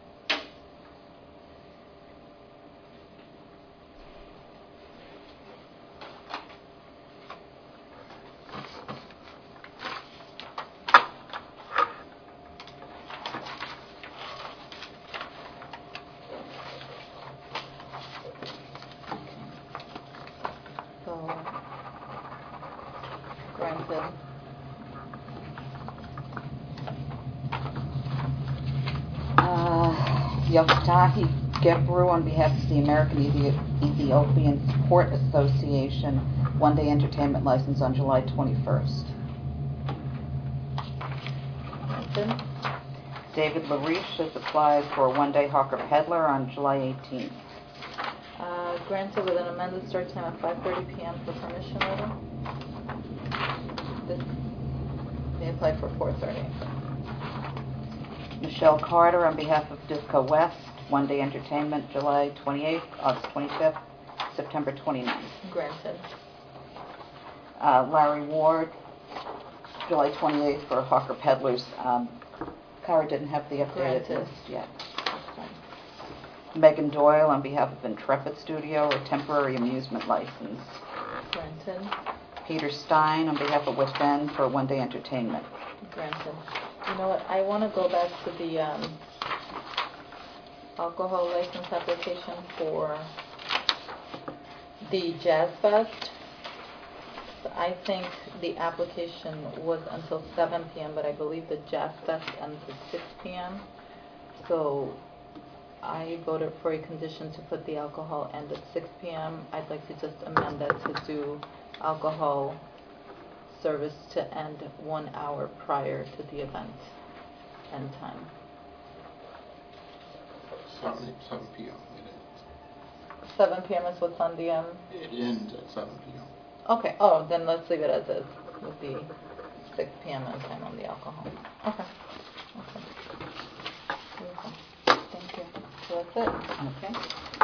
Granted. Yoftahi Gebru, on behalf of the American Ethiopian Support Association, one-day entertainment license on July 21st. Granted. David LaRiche has applied for a one-day Hawker Peddler on July 18th. Granted with an amended start time at 5:30 p.m. for permission letter. This, they applied for 4:30. Michelle Carter, on behalf of Disco West, one-day entertainment, July 28th, August 25th, September 29th. Granted. Larry Ward, July 28th for Hawker Peddlers. Cara didn't have the updated Granted. list yet. Megan Doyle, on behalf of Intrepid Studio, a temporary amusement license. Granted. Peter Stein, on behalf of West End, for one-day entertainment. Granted. You know what? I want to go back to the alcohol license application for the Jazz Fest. I think the application was until 7 p.m., but I believe the Jazz Fest ends at 6 p.m. So I voted for a condition to put the alcohol end at 6 p.m. I'd like to just amend that to do alcohol service to end 1 hour prior to the event end time. 7 p.m. It ends. 7 p.m. is what's on the It ends at 7 p.m. Okay, oh, then let's leave it as is, with the 6 PM end time on the alcohol. Okay. Awesome. Beautiful. Thank you. So that's it. Okay.